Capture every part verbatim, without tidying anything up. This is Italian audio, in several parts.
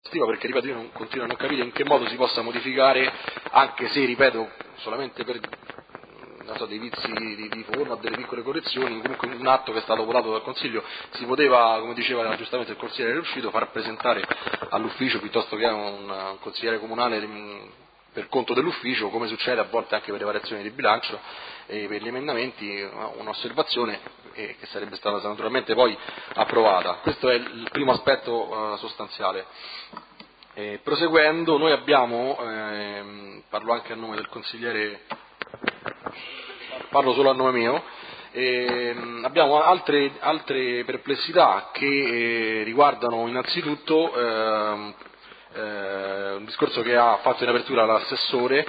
perché ripeto io non continuo a non capire in che modo si possa modificare, anche se ripeto solamente per non so, dei vizi di, di forma, delle piccole correzioni, comunque un atto che è stato votato dal Consiglio si poteva, come diceva giustamente il consigliere riuscito, far presentare all'ufficio piuttosto che a un, un consigliere comunale per conto dell'ufficio, come succede a volte anche per le variazioni di bilancio e per gli emendamenti, un'osservazione che sarebbe stata naturalmente poi approvata. Questo è il primo aspetto uh, sostanziale. E proseguendo, noi abbiamo, ehm, parlo anche a nome del consigliere, parlo solo a nome mio, ehm, abbiamo altre, altre perplessità che eh, riguardano innanzitutto ehm, eh, un discorso che ha fatto in apertura l'assessore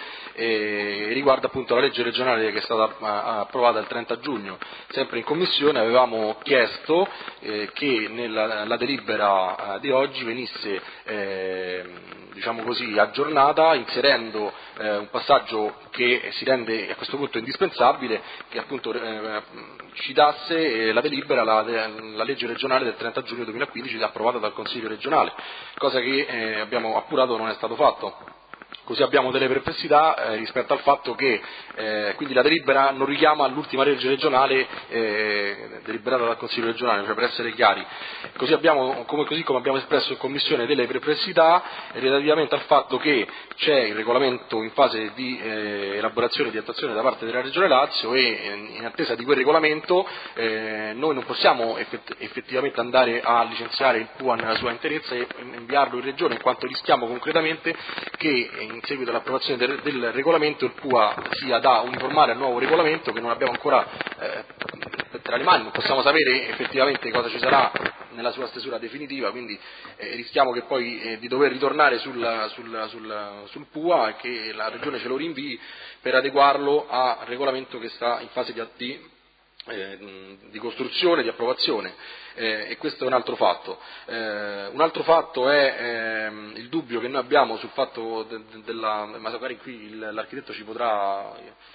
e riguarda appunto la legge regionale che è stata approvata il trenta giugno. Sempre in commissione avevamo chiesto eh, che nella la delibera eh, di oggi venisse eh, diciamo così aggiornata, inserendo eh, un passaggio che si rende a questo punto indispensabile, che appunto eh, citasse eh, la delibera, la, la legge regionale del trenta giugno duemilaquindici approvata dal Consiglio regionale, cosa che eh, abbiamo appurato non è stato fatto. Così abbiamo delle perplessità eh, rispetto al fatto che eh, quindi la delibera non richiama l'ultima legge regionale eh, deliberata dal Consiglio regionale, cioè per essere chiari. Così, abbiamo, come, così come abbiamo espresso in Commissione delle perplessità relativamente al fatto che c'è il regolamento in fase di eh, elaborazione e di attuazione da parte della Regione Lazio e in attesa di quel regolamento eh, noi non possiamo effett- effettivamente andare a licenziare il P U A nella sua interezza e inviarlo in Regione, in quanto rischiamo concretamente che in seguito all'approvazione del, del regolamento il P U A sia da uniformare al nuovo regolamento che non abbiamo ancora eh, tra le mani, non possiamo sapere effettivamente cosa ci sarà nella sua stesura definitiva, quindi eh, rischiamo che poi eh, di dover ritornare sul, sul, sul, sul P U A e che la Regione ce lo rinvii per adeguarlo al regolamento che sta in fase di, di Eh, di costruzione, di approvazione eh, e questo è un altro fatto. Eh, un altro fatto è ehm, il dubbio che noi abbiamo sul fatto de, de, della, ma magari qui il, l'architetto ci potrà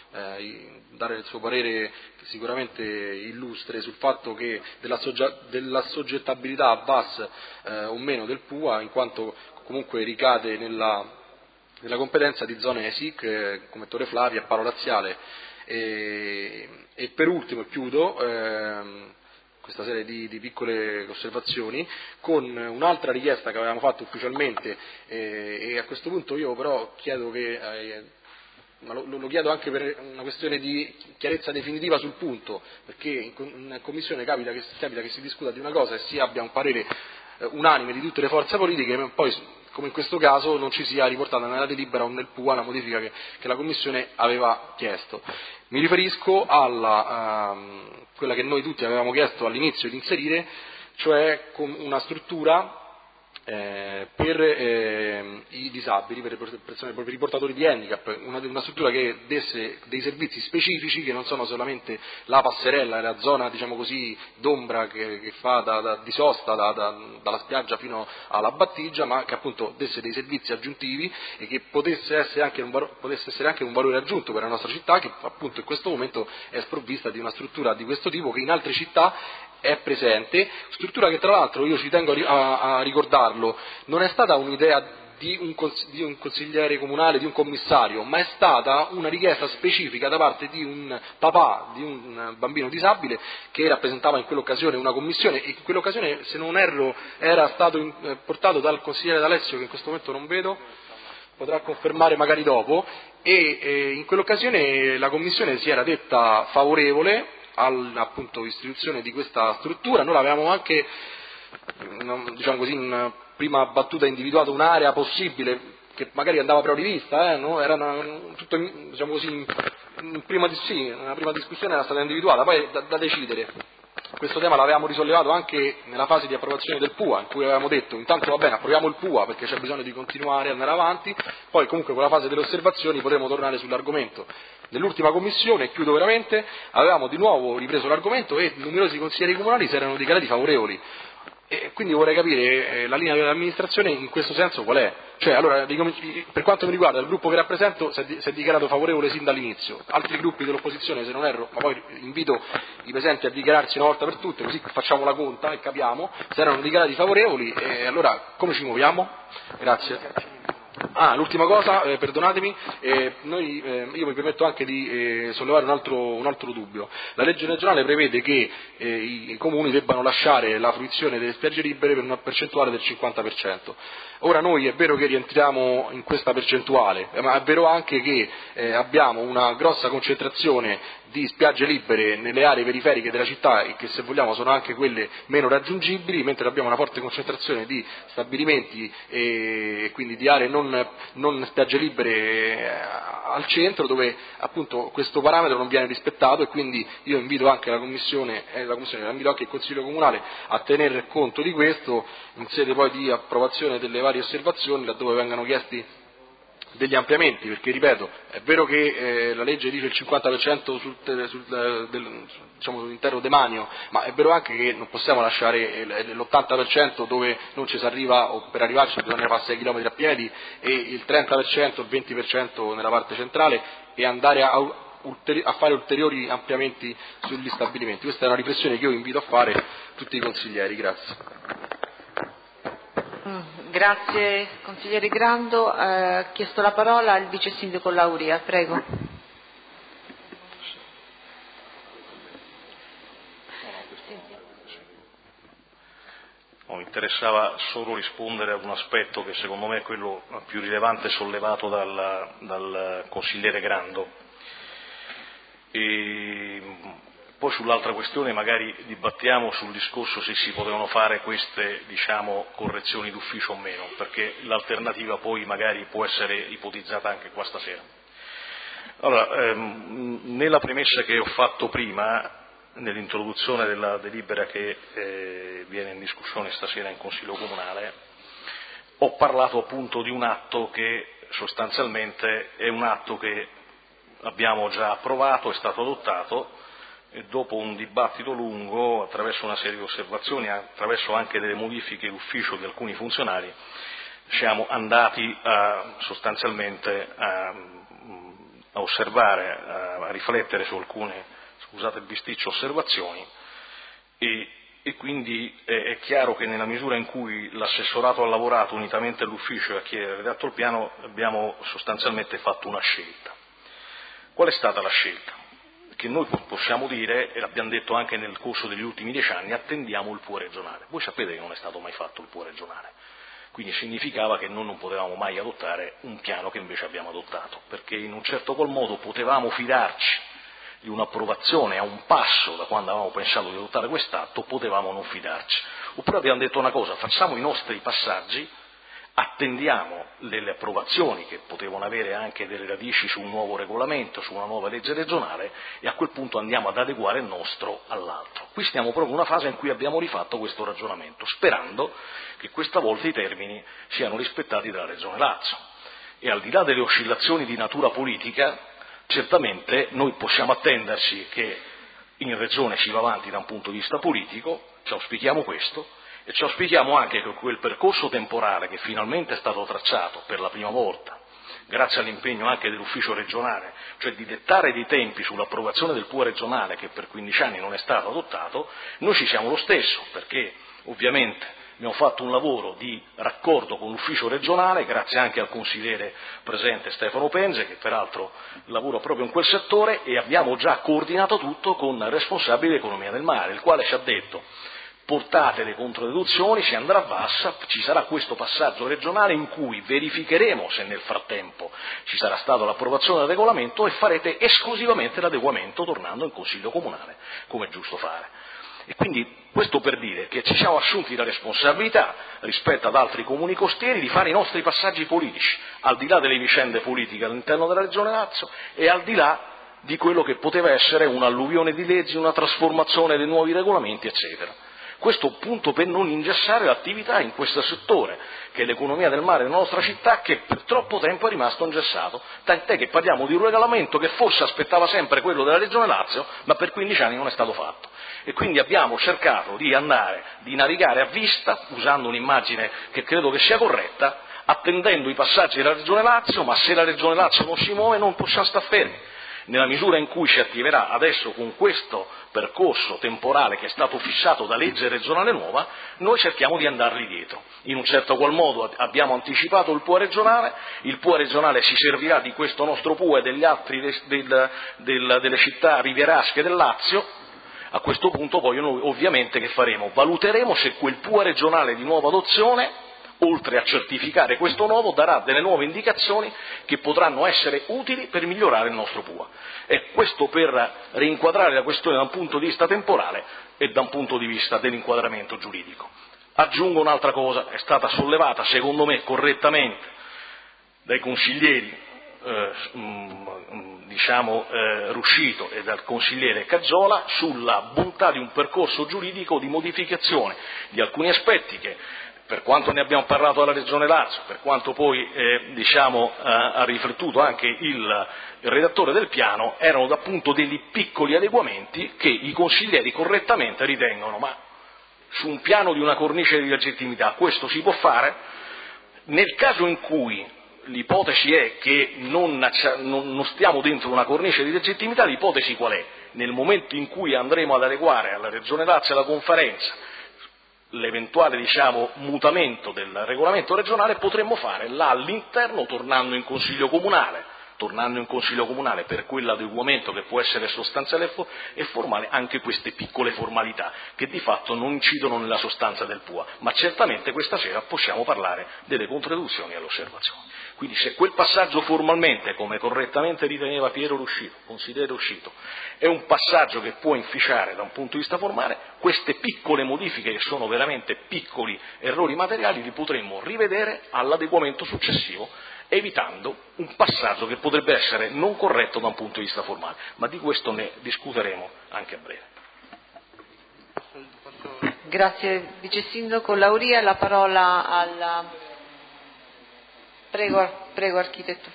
eh, dare il suo parere sicuramente illustre sul fatto che della, soggia, della soggettabilità a V A S eh, o meno del P U A, in quanto comunque ricade nella, nella competenza di zone E S I C eh, come Torre Flavia e Palo Laziale. E, e per ultimo, chiudo ehm, questa serie di, di piccole osservazioni con un'altra richiesta che avevamo fatto ufficialmente eh, e a questo punto io però chiedo che, eh, ma lo, lo chiedo anche per una questione di chiarezza definitiva sul punto, perché in, in commissione capita che, capita che si discuta di una cosa e si abbia un parere eh, unanime di tutte le forze politiche, ma poi come in questo caso non ci sia riportata nella delibera o nel P U A la modifica che, che la Commissione aveva chiesto. Mi riferisco alla ehm, quella che noi tutti avevamo chiesto all'inizio di inserire, cioè con una struttura eh, per eh, i disabili, per, persone, per i portatori di handicap, una, una struttura che desse dei servizi specifici che non sono solamente la passerella, la zona diciamo così d'ombra che, che fa da, da, di sosta da, da, dalla spiaggia fino alla battigia, ma che appunto desse dei servizi aggiuntivi e che potesse essere anche un, potesse essere anche un valore aggiunto per la nostra città, che appunto in questo momento è sprovvista di una struttura di questo tipo che in altre città è presente, struttura che tra l'altro io ci tengo a, a ricordarlo, non è stata un'idea di un, di un consigliere comunale, di un commissario, ma è stata una richiesta specifica da parte di un papà di un bambino disabile che rappresentava in quell'occasione una commissione e in quell'occasione, se non erro, era stato in, eh, portato dal consigliere D'Alessio, che in questo momento non vedo, potrà confermare magari dopo, e eh, in quell'occasione la commissione si era detta favorevole all'appunto istituzione di questa struttura. Noi avevamo anche, diciamo così, in prima battuta individuato un'area possibile che magari andava però rivista, eh, no? Era una, tutto, diciamo così, in, in prima, sì, una prima discussione era stata individuata, poi da, da decidere. Questo tema l'avevamo risollevato anche nella fase di approvazione del P U A, in cui avevamo detto intanto va bene, approviamo il P U A perché c'è bisogno di continuare ad andare avanti, poi comunque con la fase delle osservazioni potremo tornare sull'argomento. Nell'ultima commissione, chiudo veramente, avevamo di nuovo ripreso l'argomento e numerosi consiglieri comunali si erano dichiarati favorevoli. E quindi vorrei capire eh, la linea dell'amministrazione in questo senso qual è. Cioè, allora, per quanto mi riguarda, il gruppo che rappresento si è, si è dichiarato favorevole sin dall'inizio. Altri gruppi dell'opposizione, se non erro, ma poi invito i presenti a dichiararsi una volta per tutte, così facciamo la conta e capiamo, se erano dichiarati favorevoli, e allora come ci muoviamo? Grazie. Ah, l'ultima cosa, eh, perdonatemi, eh, noi, eh, io mi permetto anche di eh, sollevare un altro, un altro dubbio. La legge regionale prevede che eh, i, i comuni debbano lasciare la fruizione delle spiagge libere per una percentuale del cinquanta per cento. Ora noi è vero che rientriamo in questa percentuale, ma è vero anche che eh, abbiamo una grossa concentrazione di spiagge libere nelle aree periferiche della città e che se vogliamo sono anche quelle meno raggiungibili, mentre abbiamo una forte concentrazione di stabilimenti e quindi di aree non, non spiagge libere al centro, dove appunto questo parametro non viene rispettato, e quindi io invito anche la Commissione, eh, la Commissione invito anche il Consiglio Comunale a tener conto di questo in sede poi di approvazione delle varie osservazioni, laddove vengano chiesti degli ampliamenti, perché ripeto, è vero che eh, la legge dice il cinquanta per cento sul, sul, del, diciamo, sull'intero demanio, ma è vero anche che non possiamo lasciare l'ottanta per cento dove non ci si arriva, o per arrivarci bisogna fare sei chilometri a piedi, e il trenta per cento, il venti per cento nella parte centrale, e andare a, a fare ulteriori ampliamenti sugli stabilimenti. Questa è una riflessione che io invito a fare tutti i consiglieri. Grazie. Grazie consigliere Grando. Eh, ha chiesto la parola il vice sindaco Lauria, prego. No, mi interessava solo rispondere ad un aspetto che secondo me è quello più rilevante sollevato dal, dal consigliere Grando. E poi sull'altra questione magari dibattiamo sul discorso se si potevano fare queste, diciamo, correzioni d'ufficio o meno, perché l'alternativa poi magari può essere ipotizzata anche qua stasera. Allora, ehm, nella premessa che ho fatto prima, nell'introduzione della delibera che eh, viene in discussione stasera in Consiglio Comunale, ho parlato appunto di un atto che sostanzialmente è un atto che abbiamo già approvato, è stato adottato, e dopo un dibattito lungo, attraverso una serie di osservazioni, attraverso anche delle modifiche d'ufficio di alcuni funzionari, siamo andati a, sostanzialmente a, a osservare, a, a riflettere su alcune, scusate il bisticcio, osservazioni, e, e quindi è, è chiaro che nella misura in cui l'assessorato ha lavorato unitamente all'ufficio e a chi ha redatto il piano, abbiamo sostanzialmente fatto una scelta. Qual è stata la scelta? Che noi possiamo dire, e l'abbiamo detto anche nel corso degli ultimi dieci anni, attendiamo il P U E regionale. Voi sapete che non è stato mai fatto il P U E regionale, quindi significava che noi non potevamo mai adottare un piano che invece abbiamo adottato, perché in un certo qual modo potevamo fidarci di un'approvazione a un passo da quando avevamo pensato di adottare quest'atto, potevamo non fidarci. Oppure abbiamo detto una cosa: facciamo i nostri passaggi, attendiamo le approvazioni che potevano avere anche delle radici su un nuovo regolamento, su una nuova legge regionale, e a quel punto andiamo ad adeguare il nostro all'altro. Qui stiamo proprio in una fase in cui abbiamo rifatto questo ragionamento, sperando che questa volta i termini siano rispettati dalla Regione Lazio. E al di là delle oscillazioni di natura politica, certamente noi possiamo attenderci che in Regione si va avanti da un punto di vista politico, ci auspichiamo questo, e ci auspichiamo anche che quel percorso temporale che finalmente è stato tracciato per la prima volta, grazie all'impegno anche dell'ufficio regionale, cioè di dettare dei tempi sull'approvazione del P U E regionale che per quindici anni non è stato adottato, noi ci siamo lo stesso, perché ovviamente abbiamo fatto un lavoro di raccordo con l'ufficio regionale, grazie anche al consigliere presente Stefano Penze, che peraltro lavora proprio in quel settore, e abbiamo già coordinato tutto con il responsabile dell'economia del mare, il quale ci ha detto: portate le controdeduzioni, si andrà a Vassa, ci sarà questo passaggio regionale in cui verificheremo se nel frattempo ci sarà stata l'approvazione del regolamento e farete esclusivamente l'adeguamento tornando in Consiglio Comunale, come è giusto fare. E quindi questo per dire che ci siamo assunti la responsabilità rispetto ad altri comuni costieri di fare i nostri passaggi politici, al di là delle vicende politiche all'interno della Regione Lazio e al di là di quello che poteva essere un'alluvione di leggi, una trasformazione dei nuovi regolamenti, eccetera. Questo appunto per non ingessare l'attività in questo settore, che è l'economia del mare della nostra città, che per troppo tempo è rimasto ingessato, tant'è che parliamo di un regolamento che forse aspettava sempre quello della Regione Lazio, ma per quindici anni non è stato fatto. E quindi abbiamo cercato di andare, di navigare a vista, usando un'immagine che credo che sia corretta, attendendo i passaggi della Regione Lazio, ma se la Regione Lazio non si muove non possiamo stare fermi. Nella misura in cui si attiverà adesso con questo percorso temporale che è stato fissato da legge regionale nuova, noi cerchiamo di andargli dietro. In un certo qual modo abbiamo anticipato il P U A regionale, il P U A regionale si servirà di questo nostro P U A e degli altri del, del, delle città rivierasche del Lazio. A questo punto poi noi ovviamente che faremo? Valuteremo se quel P U A regionale di nuova adozione, oltre a certificare questo nuovo, darà delle nuove indicazioni che potranno essere utili per migliorare il nostro P U A. E questo per rinquadrare la questione da un punto di vista temporale e da un punto di vista dell'inquadramento giuridico. Aggiungo un'altra cosa, è stata sollevata secondo me correttamente dai consiglieri eh, diciamo eh, Ruscito e dal consigliere Caggiola sulla bontà di un percorso giuridico di modificazione di alcuni aspetti che, per quanto ne abbiamo parlato alla Regione Lazio, per quanto poi eh, diciamo, eh, ha riflettuto anche il, il redattore del piano, erano appunto degli piccoli adeguamenti che i consiglieri correttamente ritengono, ma su un piano di una cornice di legittimità questo si può fare? Nel caso in cui l'ipotesi è che non, non stiamo dentro una cornice di legittimità, l'ipotesi qual è? Nel momento in cui andremo ad adeguare alla Regione Lazio e alla Conferenza l'eventuale diciamo, mutamento del regolamento regionale, potremmo fare là all'interno, tornando in Consiglio Comunale, tornando in Consiglio Comunale per quell'adeguamento che può essere sostanziale e formale, anche queste piccole formalità che di fatto non incidono nella sostanza del P U A, ma certamente questa sera possiamo parlare delle controdeduzioni e alle osservazioni. Quindi se quel passaggio formalmente, come correttamente riteneva Piero Ruscito, consigliere Ruscito, è un passaggio che può inficiare da un punto di vista formale, queste piccole modifiche che sono veramente piccoli errori materiali li potremmo rivedere all'adeguamento successivo, evitando un passaggio che potrebbe essere non corretto da un punto di vista formale, ma di questo ne discuteremo anche a breve. Grazie Vice Sindaco Lauria, la parola alla... Prego, prego architetto.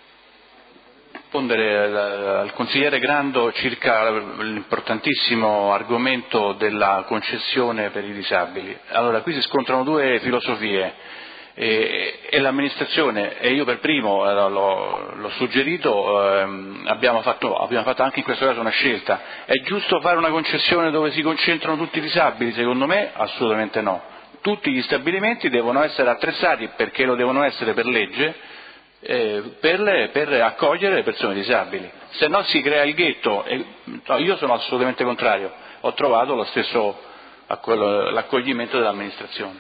Rispondere al consigliere Grando circa l'importantissimo argomento della concessione per i disabili. Allora, qui si scontrano due filosofie e, e l'amministrazione, e io per primo eh, l'ho, l'ho suggerito, ehm, abbiamo, fatto, abbiamo fatto anche in questo caso una scelta. È giusto fare una concessione dove si concentrano tutti i disabili? Secondo me assolutamente no. Tutti gli stabilimenti devono essere attrezzati, perché lo devono essere per legge, eh, per, le, per accogliere le persone disabili. Se no si crea il ghetto. E, no, io sono assolutamente contrario, ho trovato lo stesso l'accoglimento dell'amministrazione.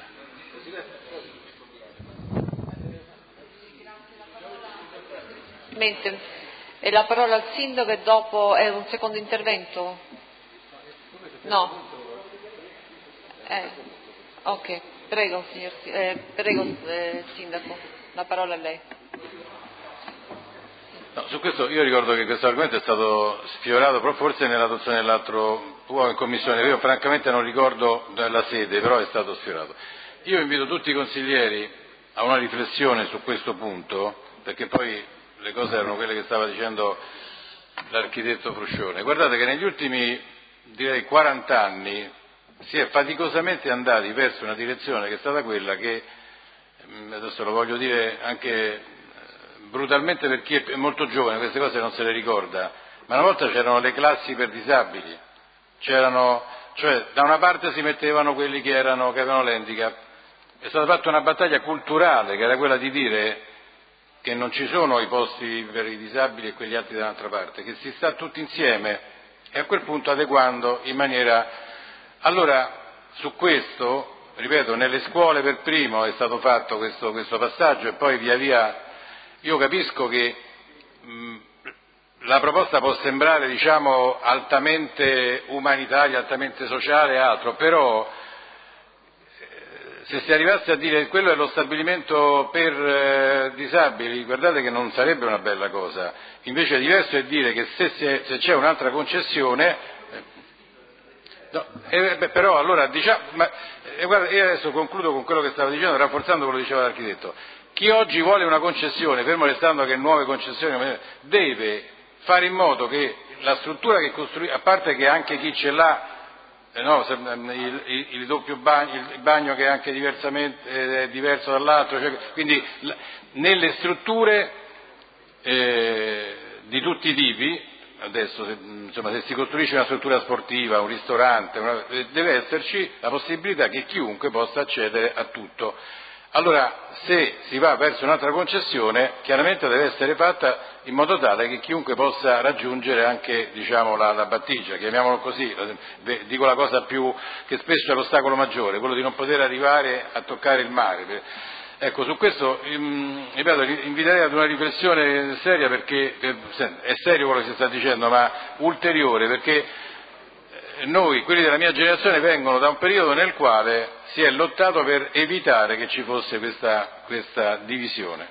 E la parola al sindaco e dopo è un secondo intervento? No? Eh. Ok, prego, signor, eh, prego eh, Sindaco, la parola a lei. No, su questo io ricordo che questo argomento è stato sfiorato proprio forse nell'adozione dell'altro P U A in commissione, io francamente non ricordo la sede, però è stato sfiorato. Io invito tutti i consiglieri a una riflessione su questo punto, perché poi le cose erano quelle che stava dicendo l'architetto Fruscione. Guardate che negli ultimi, direi, quaranta anni si è faticosamente andati verso una direzione che è stata quella che, adesso lo voglio dire anche brutalmente per chi è molto giovane, queste cose non se le ricorda, ma una volta c'erano le classi per disabili, c'erano, cioè da una parte si mettevano quelli che, erano, che avevano l'handicap, è stata fatta una battaglia culturale che era quella di dire che non ci sono i posti per i disabili e quegli altri dall'altra parte, che si sta tutti insieme e a quel punto adeguando in maniera... Allora, su questo, ripeto, nelle scuole per primo è stato fatto questo, questo passaggio e poi via via, io capisco che mh, la proposta può sembrare, diciamo, altamente umanitaria, altamente sociale e altro, però eh, se si arrivasse a dire che quello è lo stabilimento per eh, disabili, guardate che non sarebbe una bella cosa, invece diverso è dire che se, se, se c'è un'altra concessione... No, eh, beh, però allora diciamo, ma, eh, guarda, io adesso concludo con quello che stavo dicendo, rafforzando quello che diceva l'architetto. Chi oggi vuole una concessione, fermo restando che nuove concessioni, deve fare in modo che la struttura che costruisce, a parte che anche chi ce l'ha, eh, no, il, il, il doppio bagno, il bagno che è anche diversamente eh, è diverso dall'altro, cioè, quindi l, nelle strutture eh, di tutti i tipi, adesso se, insomma, se si costruisce una struttura sportiva, un ristorante, una, deve esserci la possibilità che chiunque possa accedere a tutto. Allora, se si va verso un'altra concessione, chiaramente deve essere fatta in modo tale che chiunque possa raggiungere anche, diciamo, la, la battigia, chiamiamolo così, dico la cosa più che spesso è l'ostacolo maggiore, quello di non poter arrivare a toccare il mare. Ecco, su questo, ripeto, inviterei ad una riflessione seria, perché è serio quello che si sta dicendo, ma ulteriore, perché noi, quelli della mia generazione, vengono da un periodo nel quale si è lottato per evitare che ci fosse questa, questa divisione.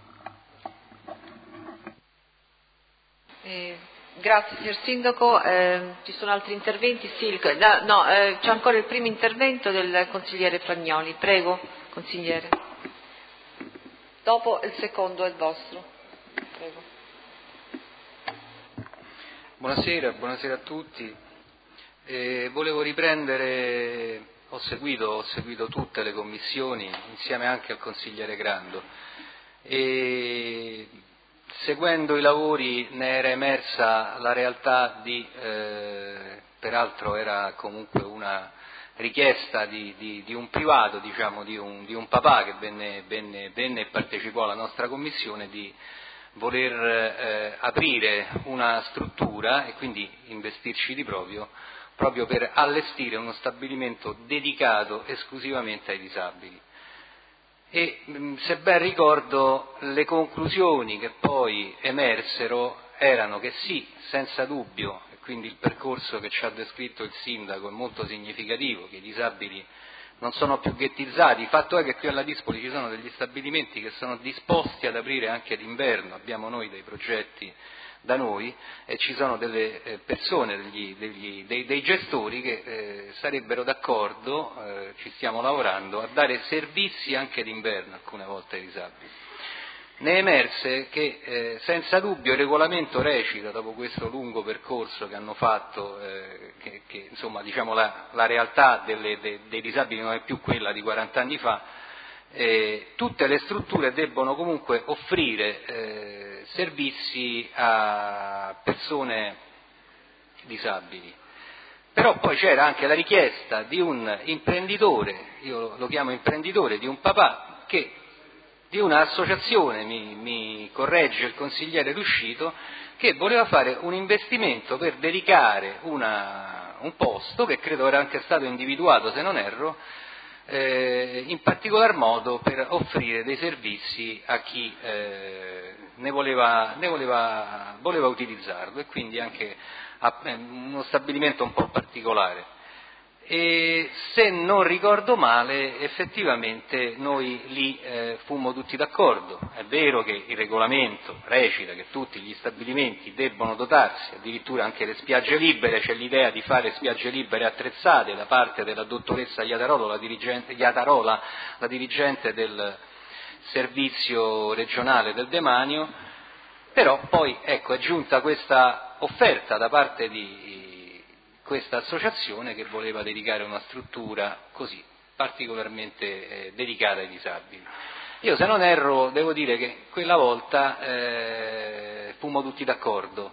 Eh, grazie signor Sindaco, eh, ci sono altri interventi? Sì, il, no, eh, c'è ancora il primo intervento del consigliere Fragnoli, prego consigliere. Dopo il secondo è il vostro. Prego. Buonasera, buonasera a tutti. Eh, volevo riprendere, ho seguito, ho seguito tutte le commissioni insieme anche al consigliere Grando e seguendo i lavori ne era emersa la realtà di, eh, peraltro era comunque una richiesta di, di, di un privato, diciamo, di un, di un papà che venne, venne, venne e partecipò alla nostra commissione, di voler eh, aprire una struttura e quindi investirci di proprio, proprio per allestire uno stabilimento dedicato esclusivamente ai disabili. E se ben ricordo le conclusioni che poi emersero erano che sì, senza dubbio, e quindi il percorso che ci ha descritto il sindaco è molto significativo, che i disabili non sono più ghettizzati. Il fatto è che qui alla Dispoli ci sono degli stabilimenti che sono disposti ad aprire anche d'inverno, abbiamo noi dei progetti da noi e ci sono delle eh, persone, degli, degli, dei, dei gestori che eh, sarebbero d'accordo, eh, ci stiamo lavorando, a dare servizi anche d'inverno alcune volte ai disabili. Ne è emerse che eh, senza dubbio il regolamento recita, dopo questo lungo percorso che hanno fatto, eh, che, che insomma diciamo la, la realtà delle, de, dei disabili non è più quella di quaranta anni fa, eh, tutte le strutture debbono comunque offrire eh, servizi a persone disabili. Però poi c'era anche la richiesta di un imprenditore, io lo chiamo imprenditore, di un papà che di un'associazione, mi, mi corregge il consigliere Ruscito, che voleva fare un investimento per dedicare una, un posto, che credo era anche stato individuato se non erro, eh, in particolar modo per offrire dei servizi a chi eh, ne, voleva, ne voleva, voleva utilizzarlo, e quindi anche a, eh, uno stabilimento un po' particolare. E se non ricordo male effettivamente noi lì eh, fummo tutti d'accordo. È vero che il regolamento recita che tutti gli stabilimenti debbono dotarsi, addirittura anche le spiagge libere, c'è l'idea di fare spiagge libere attrezzate da parte della dottoressa Iatarola, la dirigente, Iatarola, la dirigente del servizio regionale del demanio, però poi ecco, è giunta questa offerta da parte di questa associazione che voleva dedicare una struttura così particolarmente eh, dedicata ai disabili. Io se non erro devo dire che quella volta eh, fummo tutti d'accordo.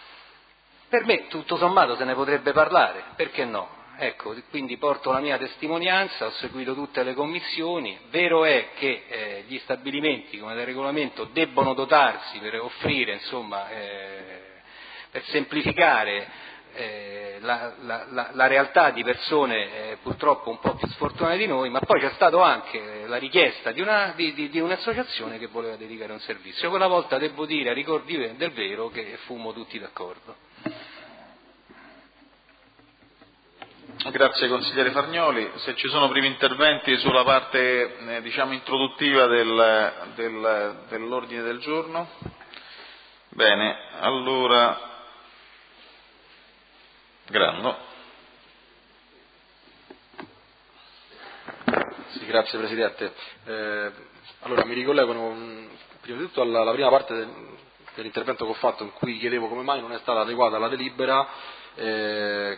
Per me tutto sommato se ne potrebbe parlare, perché no? Ecco, quindi porto la mia testimonianza, ho seguito tutte le commissioni, vero è che eh, gli stabilimenti come del regolamento debbono dotarsi per offrire, insomma, eh, per semplificare Eh, la, la, la, la realtà di persone eh, purtroppo un po' più sfortunate di noi, ma poi c'è stata anche la richiesta di, una, di, di, di un'associazione che voleva dedicare un servizio. Quella volta devo dire, a ricordi del vero, che fummo tutti d'accordo. Grazie consigliere Fargnoli. Se ci sono primi interventi sulla parte eh, diciamo introduttiva del, del, dell'ordine del giorno? Bene, allora Grando. Sì, grazie Presidente. Eh, allora mi ricollego mh, prima di tutto alla, alla prima parte del, dell'intervento che ho fatto in cui chiedevo come mai non è stata adeguata la delibera, eh,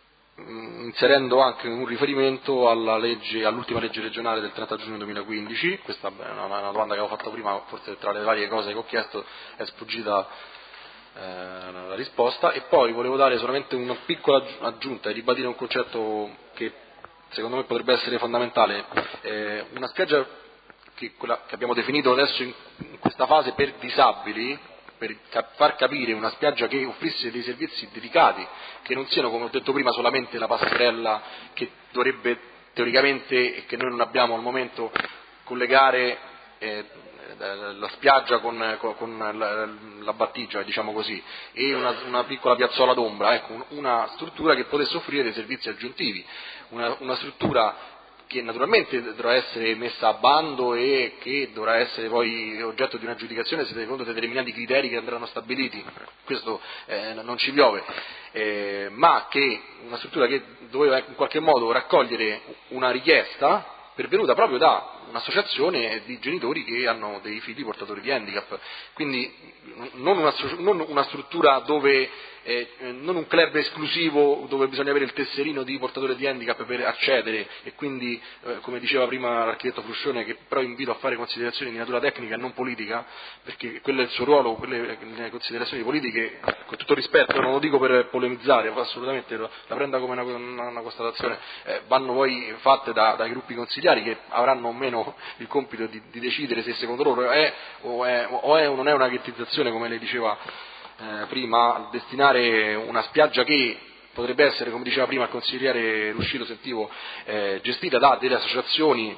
mh, inserendo anche un riferimento alla legge, all'ultima legge regionale del trenta giugno duemilaquindici. Questa è una, una domanda che avevo fatto prima, forse tra le varie cose che ho chiesto è sfuggita eh, la risposta. E poi volevo dare solamente una piccola aggiunta e ribadire un concetto che secondo me potrebbe essere fondamentale. Eh, una spiaggia che, quella che abbiamo definito adesso in, in questa fase per disabili, per cap- far capire una spiaggia che offrisse dei servizi dedicati, che non siano, come ho detto prima, solamente la passerella che dovrebbe teoricamente, e che noi non abbiamo al momento, collegare eh, la spiaggia con, con, con la, la battigia, diciamo così, e una, una piccola piazzola d'ombra, ecco, una struttura che potesse offrire dei servizi aggiuntivi, una, una struttura che naturalmente dovrà essere messa a bando e che dovrà essere poi oggetto di un'aggiudicazione secondo determinati criteri che andranno stabiliti, questo eh, non ci piove, eh, ma che una struttura che doveva in qualche modo raccogliere una richiesta pervenuta proprio da un'associazione di genitori che hanno dei figli portatori di handicap, quindi non una, non una struttura dove, eh, non un club esclusivo dove bisogna avere il tesserino di portatore di handicap per accedere, e quindi, eh, come diceva prima l'architetto Fruscione, che però invito a fare considerazioni di natura tecnica e non politica, perché quello è il suo ruolo, quelle le considerazioni politiche, con tutto rispetto, non lo dico per polemizzare, assolutamente la prenda come una, una, una constatazione, eh, vanno poi fatte da, dai gruppi consigliari che avranno o meno il compito di, di decidere se secondo loro è o, è o è o non è una ghettizzazione, come lei diceva eh, prima, destinare una spiaggia che potrebbe essere, come diceva prima il consigliere Ruscito, sentivo, eh, gestita da delle associazioni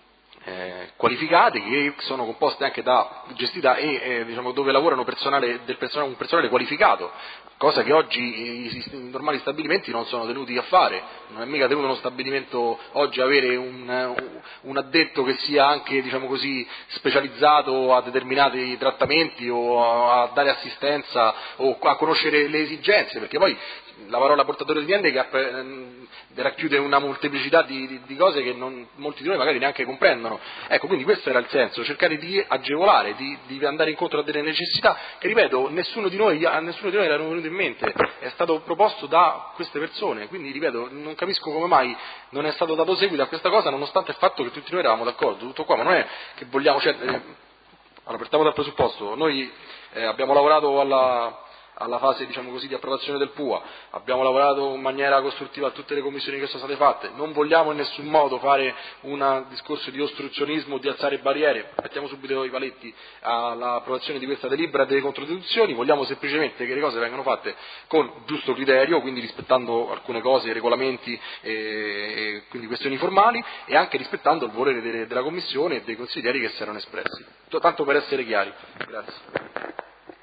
eh, qualificate, che sono composte anche da gestita e eh, diciamo, dove lavorano personale, del personale, un personale qualificato, cosa che oggi i, i normali stabilimenti non sono tenuti a fare. Non è mica tenuto uno stabilimento oggi avere un, un addetto che sia anche, diciamo così, specializzato a determinati trattamenti o a dare assistenza o a conoscere le esigenze, perché poi la parola portatore di handicap eh, racchiude una molteplicità di, di, di cose che non, molti di noi magari neanche comprendono. Ecco, quindi questo era il senso, cercare di agevolare, di, di andare incontro a delle necessità che, ripeto, nessuno di noi, a nessuno di noi erano venute in mente, è stato proposto da queste persone, quindi ripeto, non capisco come mai non è stato dato seguito a questa cosa, nonostante il fatto che tutti noi eravamo d'accordo, tutto qua, ma non è che vogliamo, cioè, eh, allora partiamo dal presupposto, noi eh, abbiamo lavorato alla alla fase, diciamo così, di approvazione del P U A, abbiamo lavorato in maniera costruttiva a tutte le commissioni che sono state fatte, non vogliamo in nessun modo fare un discorso di ostruzionismo, di alzare barriere, mettiamo subito i paletti all'approvazione di questa delibera e delle controdeduzioni, vogliamo semplicemente che le cose vengano fatte con giusto criterio, quindi rispettando alcune cose, i regolamenti e, e quindi questioni formali, e anche rispettando il volere delle, della Commissione e dei consiglieri che si erano espressi. Tanto per essere chiari. Grazie.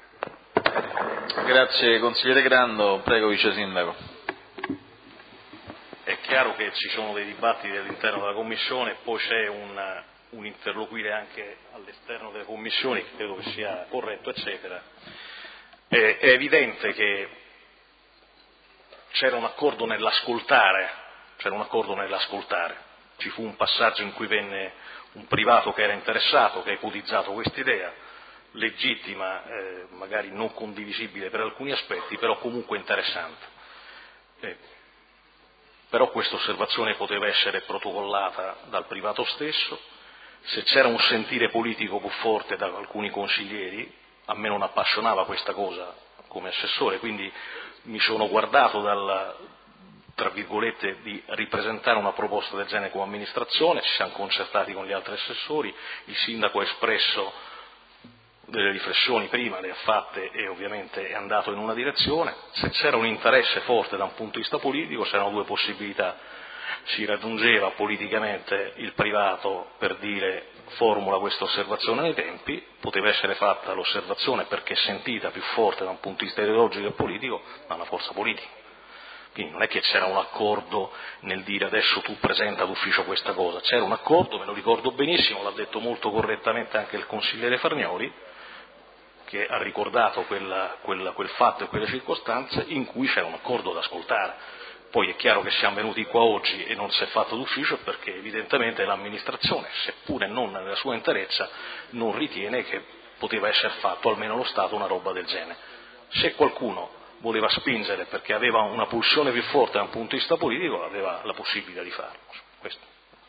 Grazie consigliere Grando, prego vice sindaco. È chiaro che ci sono dei dibattiti all'interno della Commissione, poi c'è un, un interloquire anche all'esterno delle commissioni, che credo che sia corretto, eccetera. È, è evidente che c'era un accordo nell'ascoltare, c'era un accordo nell'ascoltare. Ci fu un passaggio in cui venne un privato che era interessato, che ha ipotizzato quest'idea, legittima, eh, magari non condivisibile per alcuni aspetti, però comunque interessante. Eh, però questa osservazione poteva essere protocollata dal privato stesso, se c'era un sentire politico più forte da alcuni consiglieri, a me non appassionava questa cosa come assessore, quindi mi sono guardato dal, tra virgolette, di ripresentare una proposta del genere come amministrazione, ci siamo concertati con gli altri assessori, il sindaco ha espresso delle riflessioni prima, le ha fatte e ovviamente è andato in una direzione. Se c'era un interesse forte da un punto di vista politico, c'erano due possibilità: si raggiungeva politicamente il privato per dire formula questa osservazione nei tempi, poteva essere fatta l'osservazione perché sentita più forte da un punto di vista ideologico e politico da una forza politica. Quindi non è che c'era un accordo nel dire adesso tu presenta d'ufficio questa cosa, c'era un accordo, me lo ricordo benissimo, l'ha detto molto correttamente anche il consigliere Fargnoli, che ha ricordato quella, quella, quel fatto e quelle circostanze in cui c'era un accordo da ascoltare. Poi è chiaro che siamo venuti qua oggi e non si è fatto d'ufficio perché evidentemente l'amministrazione, seppure non nella sua interezza, non ritiene che poteva essere fatto, almeno allo Stato, una roba del genere. Se qualcuno voleva spingere perché aveva una pulsione più forte da un punto di vista politico, aveva la possibilità di farlo. Questo.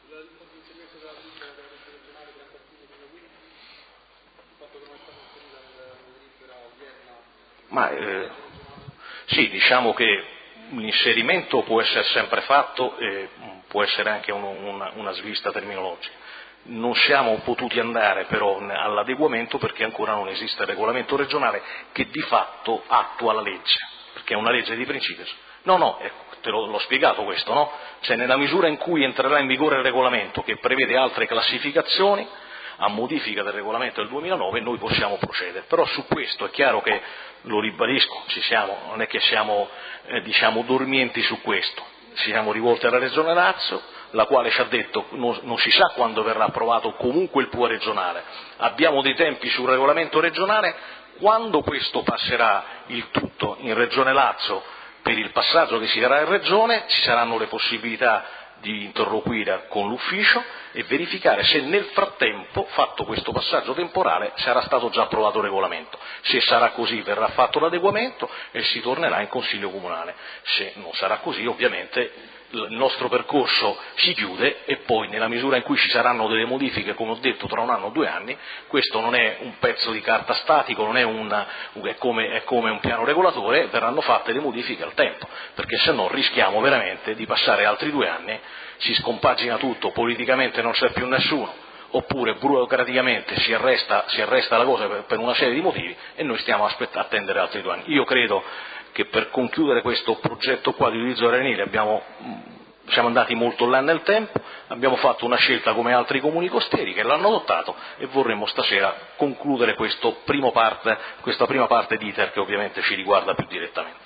Ma eh, sì, diciamo che l'inserimento può essere sempre fatto e può essere anche un, una, una svista terminologica. Non siamo potuti andare però all'adeguamento perché ancora non esiste il regolamento regionale che di fatto attua la legge, perché è una legge di principio. No, no, ecco, te l'ho, l'ho spiegato questo, no? Cioè nella misura in cui entrerà in vigore il regolamento che prevede altre classificazioni, a modifica del regolamento del duemilanove noi possiamo procedere, però su questo è chiaro che, lo ribadisco, ci siamo, non è che siamo eh, diciamo dormienti su questo, ci siamo rivolti alla Regione Lazio, la quale ci ha detto non, non si sa quando verrà approvato comunque il P U A regionale, abbiamo dei tempi sul regolamento regionale, quando questo passerà il tutto in Regione Lazio per il passaggio che si darà in Regione ci saranno le possibilità di interloquire con l'ufficio e verificare se nel frattempo, fatto questo passaggio temporale, sarà stato già approvato il regolamento. Se sarà così verrà fatto l'adeguamento e si tornerà in Consiglio Comunale. Se non sarà così, ovviamente il nostro percorso si chiude e poi nella misura in cui ci saranno delle modifiche, come ho detto, tra un anno o due anni, questo non è un pezzo di carta statico, non è, una, è, come, è come un piano regolatore, verranno fatte le modifiche al tempo, perché se no rischiamo veramente di passare altri due anni, si scompagina tutto, politicamente non c'è più nessuno, oppure burocraticamente si arresta, si arresta la cosa per, per una serie di motivi e noi stiamo a attendere altri due anni. Io credo che per concludere questo progetto qua di utilizzo arenile abbiamo, siamo andati molto là nel tempo, abbiamo fatto una scelta come altri comuni costieri che l'hanno adottato e vorremmo stasera concludere questo primo parte, questa prima parte di iter che ovviamente ci riguarda più direttamente.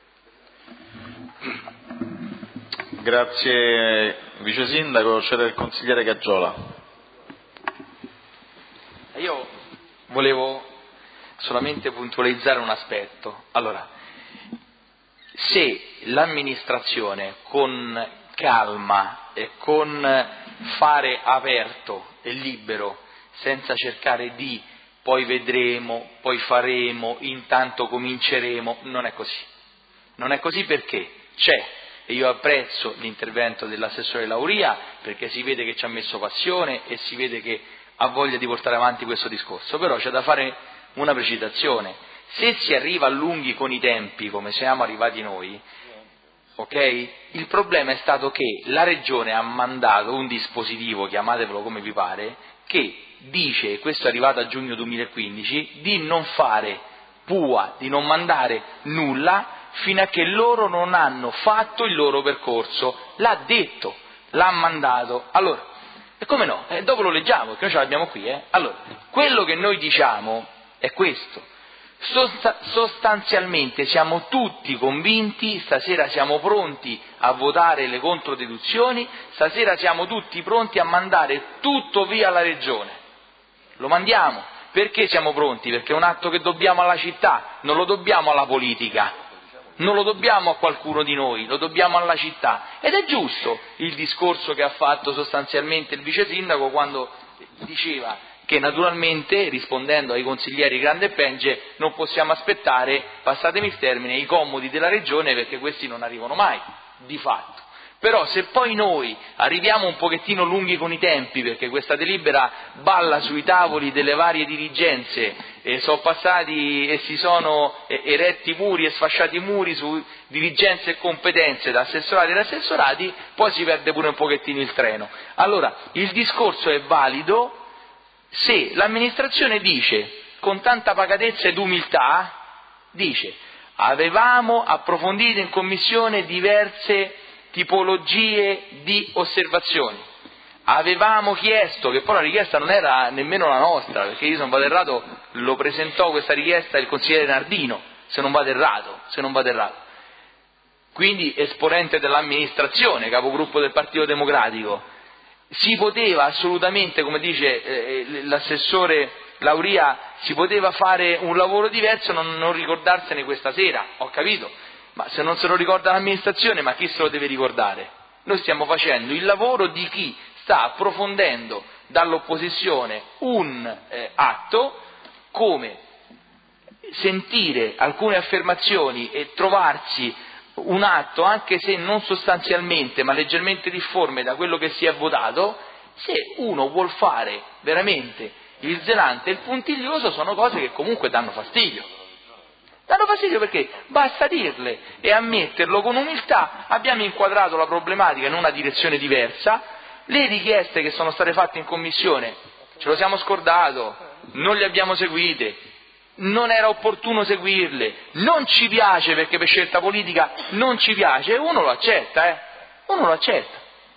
Grazie Vice Sindaco, c'era il consigliere Gaggiola. Io volevo solamente puntualizzare un aspetto. Allora, se l'amministrazione con calma e con fare aperto e libero, senza cercare di poi vedremo, poi faremo, intanto cominceremo, non è così. Non è così perché c'è, e io apprezzo l'intervento dell'assessore Lauria perché si vede che ci ha messo passione e si vede che ha voglia di portare avanti questo discorso, però c'è da fare una precisazione. Se si arriva a lunghi con i tempi, come siamo arrivati noi, ok? Il problema è stato che la Regione ha mandato un dispositivo, chiamatevelo come vi pare, che dice, e questo è arrivato a giugno duemilaquindici, di non fare P U A, di non mandare nulla fino a che loro non hanno fatto il loro percorso. L'ha detto, l'ha mandato. Allora, e come no? Eh, dopo lo leggiamo, perché noi ce l'abbiamo qui. Eh? Allora, quello che noi diciamo è questo. Sost- sostanzialmente siamo tutti convinti, stasera siamo pronti a votare le controdeduzioni, stasera siamo tutti pronti a mandare tutto via alla Regione. Lo mandiamo. Perché siamo pronti? Perché è un atto che dobbiamo alla città, non lo dobbiamo alla politica. Non lo dobbiamo a qualcuno di noi, lo dobbiamo alla città. Ed è giusto il discorso che ha fatto sostanzialmente il vice sindaco quando diceva che naturalmente, rispondendo ai consiglieri Grande e Penge, non possiamo aspettare, passatemi il termine, i comodi della regione perché questi non arrivano mai, di fatto. Però se poi noi arriviamo un pochettino lunghi con i tempi, perché questa delibera balla sui tavoli delle varie dirigenze, e sono passati e si sono eretti muri e sfasciati muri su dirigenze e competenze da assessorati ed assessorati, poi si perde pure un pochettino il treno. Allora, il discorso è valido se l'amministrazione dice, con tanta pacatezza ed umiltà, dice, avevamo approfondito in commissione diverse tipologie di osservazioni, avevamo chiesto, che poi la richiesta non era nemmeno la nostra, perché io se non vado errato lo presentò questa richiesta il consigliere Nardino, se non vado errato, se non vado errato, quindi esponente dell'amministrazione, capogruppo del Partito Democratico. Si poteva assolutamente, come dice eh, l'assessore Lauria, si poteva fare un lavoro diverso, non, non ricordarsene questa sera, ho capito. Ma se non se lo ricorda l'amministrazione, ma chi se lo deve ricordare? Noi stiamo facendo il lavoro di chi sta approfondendo dall'opposizione un eh, atto, come sentire alcune affermazioni e trovarsi un atto, anche se non sostanzialmente, ma leggermente difforme da quello che si è votato. Se uno vuol fare veramente il zelante e il puntiglioso, sono cose che comunque danno fastidio. Danno fastidio perché basta dirle e ammetterlo con umiltà. Abbiamo inquadrato la problematica in una direzione diversa, le richieste che sono state fatte in commissione ce lo siamo scordato, non le abbiamo seguite, non era opportuno seguirle, non ci piace perché per scelta politica non ci piace, e uno lo accetta, eh? Uno lo accetta,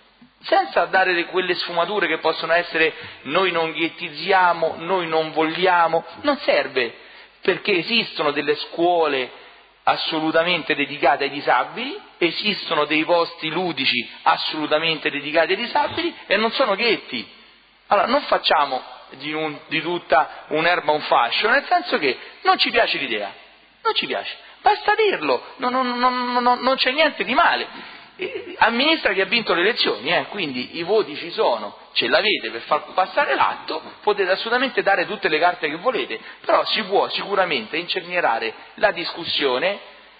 senza dare quelle sfumature che possono essere noi non ghettizziamo, noi non vogliamo. Non serve, perché esistono delle scuole assolutamente dedicate ai disabili, esistono dei posti ludici assolutamente dedicati ai disabili e non sono ghetti. Allora non facciamo di, un, di tutta un'erba un fascio, nel senso che non ci piace l'idea, non ci piace, basta dirlo, non, non, non, non, non c'è niente di male. Eh, amministra che ha vinto le elezioni, eh, quindi i voti ci sono, ce l'avete per far passare l'atto, potete assolutamente dare tutte le carte che volete, però si può sicuramente incernierare la discussione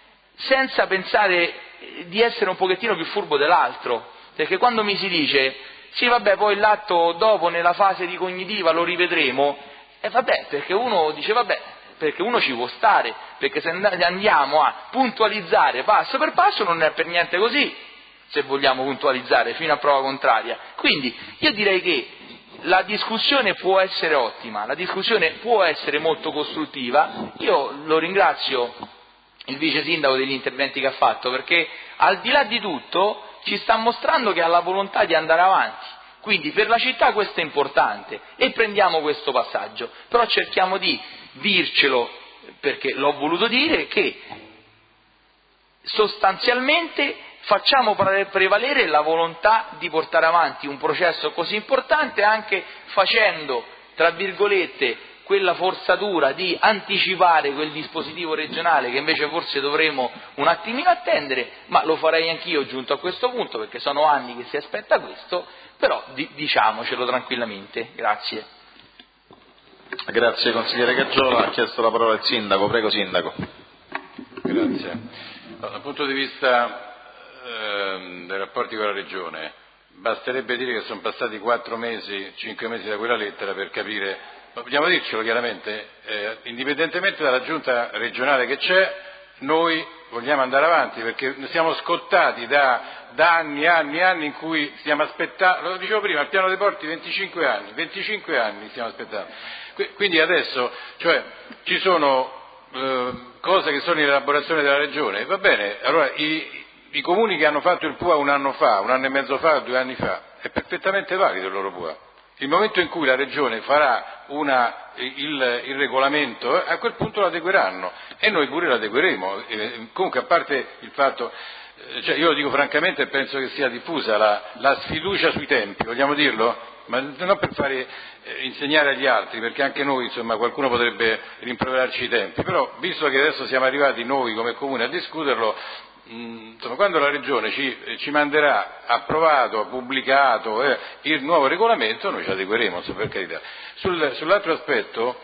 senza pensare di essere un pochettino più furbo dell'altro, perché quando mi si dice sì vabbè poi l'atto dopo nella fase di cognitiva lo rivedremo, e eh, vabbè, perché uno dice vabbè, perché uno ci può stare, perché se andiamo a puntualizzare passo per passo non è per niente così, se vogliamo puntualizzare fino a prova contraria. Quindi io direi che la discussione può essere ottima, la discussione può essere molto costruttiva. Io lo ringrazio il vice sindaco degli interventi che ha fatto, perché al di là di tutto ci sta mostrando che ha la volontà di andare avanti. Quindi per la città questo è importante e prendiamo questo passaggio, però cerchiamo di dircelo, perché l'ho voluto dire, che sostanzialmente facciamo prevalere la volontà di portare avanti un processo così importante, anche facendo, tra virgolette, quella forzatura di anticipare quel dispositivo regionale che invece forse dovremo un attimino attendere, ma lo farei anch'io giunto a questo punto, perché sono anni che si aspetta questo, però di- diciamocelo tranquillamente. Grazie. Grazie consigliere Gaggiola, ha chiesto la parola il sindaco, prego sindaco. Grazie. Dal punto di vista eh, dei rapporti con la Regione, basterebbe dire che sono passati quattro mesi, cinque mesi da quella lettera per capire, vogliamo dircelo chiaramente, eh, indipendentemente dalla giunta regionale che c'è, noi vogliamo andare avanti, perché siamo scottati da, da anni, anni, anni in cui stiamo aspettando, lo dicevo prima, il piano dei porti venticinque anni, venticinque anni stiamo aspettando. Quindi adesso, cioè, ci sono eh, cose che sono in elaborazione della Regione, va bene, allora i, i comuni che hanno fatto il P U A un anno fa, un anno e mezzo fa, due anni fa, è perfettamente valido il loro P U A. Il momento in cui la Regione farà una, il, il regolamento, a quel punto lo adegueranno e noi pure lo adegueremo. E, comunque, a parte il fatto, cioè io lo dico francamente e penso che sia diffusa la, la sfiducia sui tempi, vogliamo dirlo? Ma non per fare eh, insegnare agli altri, perché anche noi, insomma, qualcuno potrebbe rimproverarci i tempi, però visto che adesso siamo arrivati noi come Comune a discuterlo, insomma, quando la Regione ci, ci manderà approvato, pubblicato eh, il nuovo regolamento, noi ci adegueremo, insomma, per carità. Sul, sull'altro aspetto,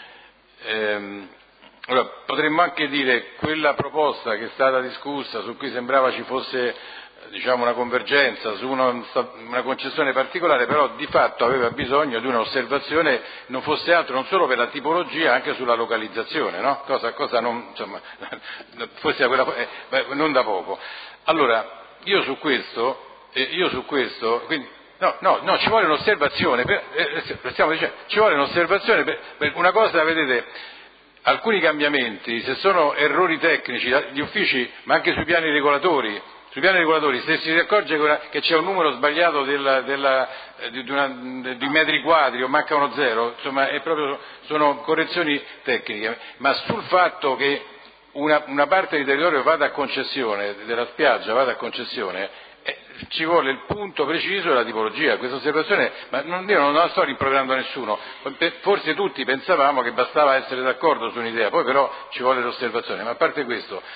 ehm, allora, potremmo anche dire quella proposta che è stata discussa, su cui sembrava ci fosse diciamo una convergenza su una, una concessione particolare, però di fatto aveva bisogno di un'osservazione, non fosse altro non solo per la tipologia, anche sulla localizzazione, no? Cosa, cosa non, insomma, forse quella, eh, non da poco. Allora, io su questo, eh, io su questo, quindi, no, no, no, ci vuole un'osservazione, per, eh, stiamo dicendo, ci vuole un'osservazione per, per una cosa, vedete, alcuni cambiamenti, se sono errori tecnici, gli uffici, ma anche sui piani regolatori, sui piani regolatori, se si accorge che c'è un numero sbagliato della, della, di, una, di metri quadri o manca uno zero, insomma è proprio, sono correzioni tecniche, ma sul fatto che una, una parte di territorio vada a concessione, della spiaggia vada a concessione, eh, ci vuole il punto preciso della tipologia. Questa osservazione, ma non, io non la sto rimproverando a nessuno, forse tutti pensavamo che bastava essere d'accordo su un'idea, poi però ci vuole l'osservazione, ma a parte questo,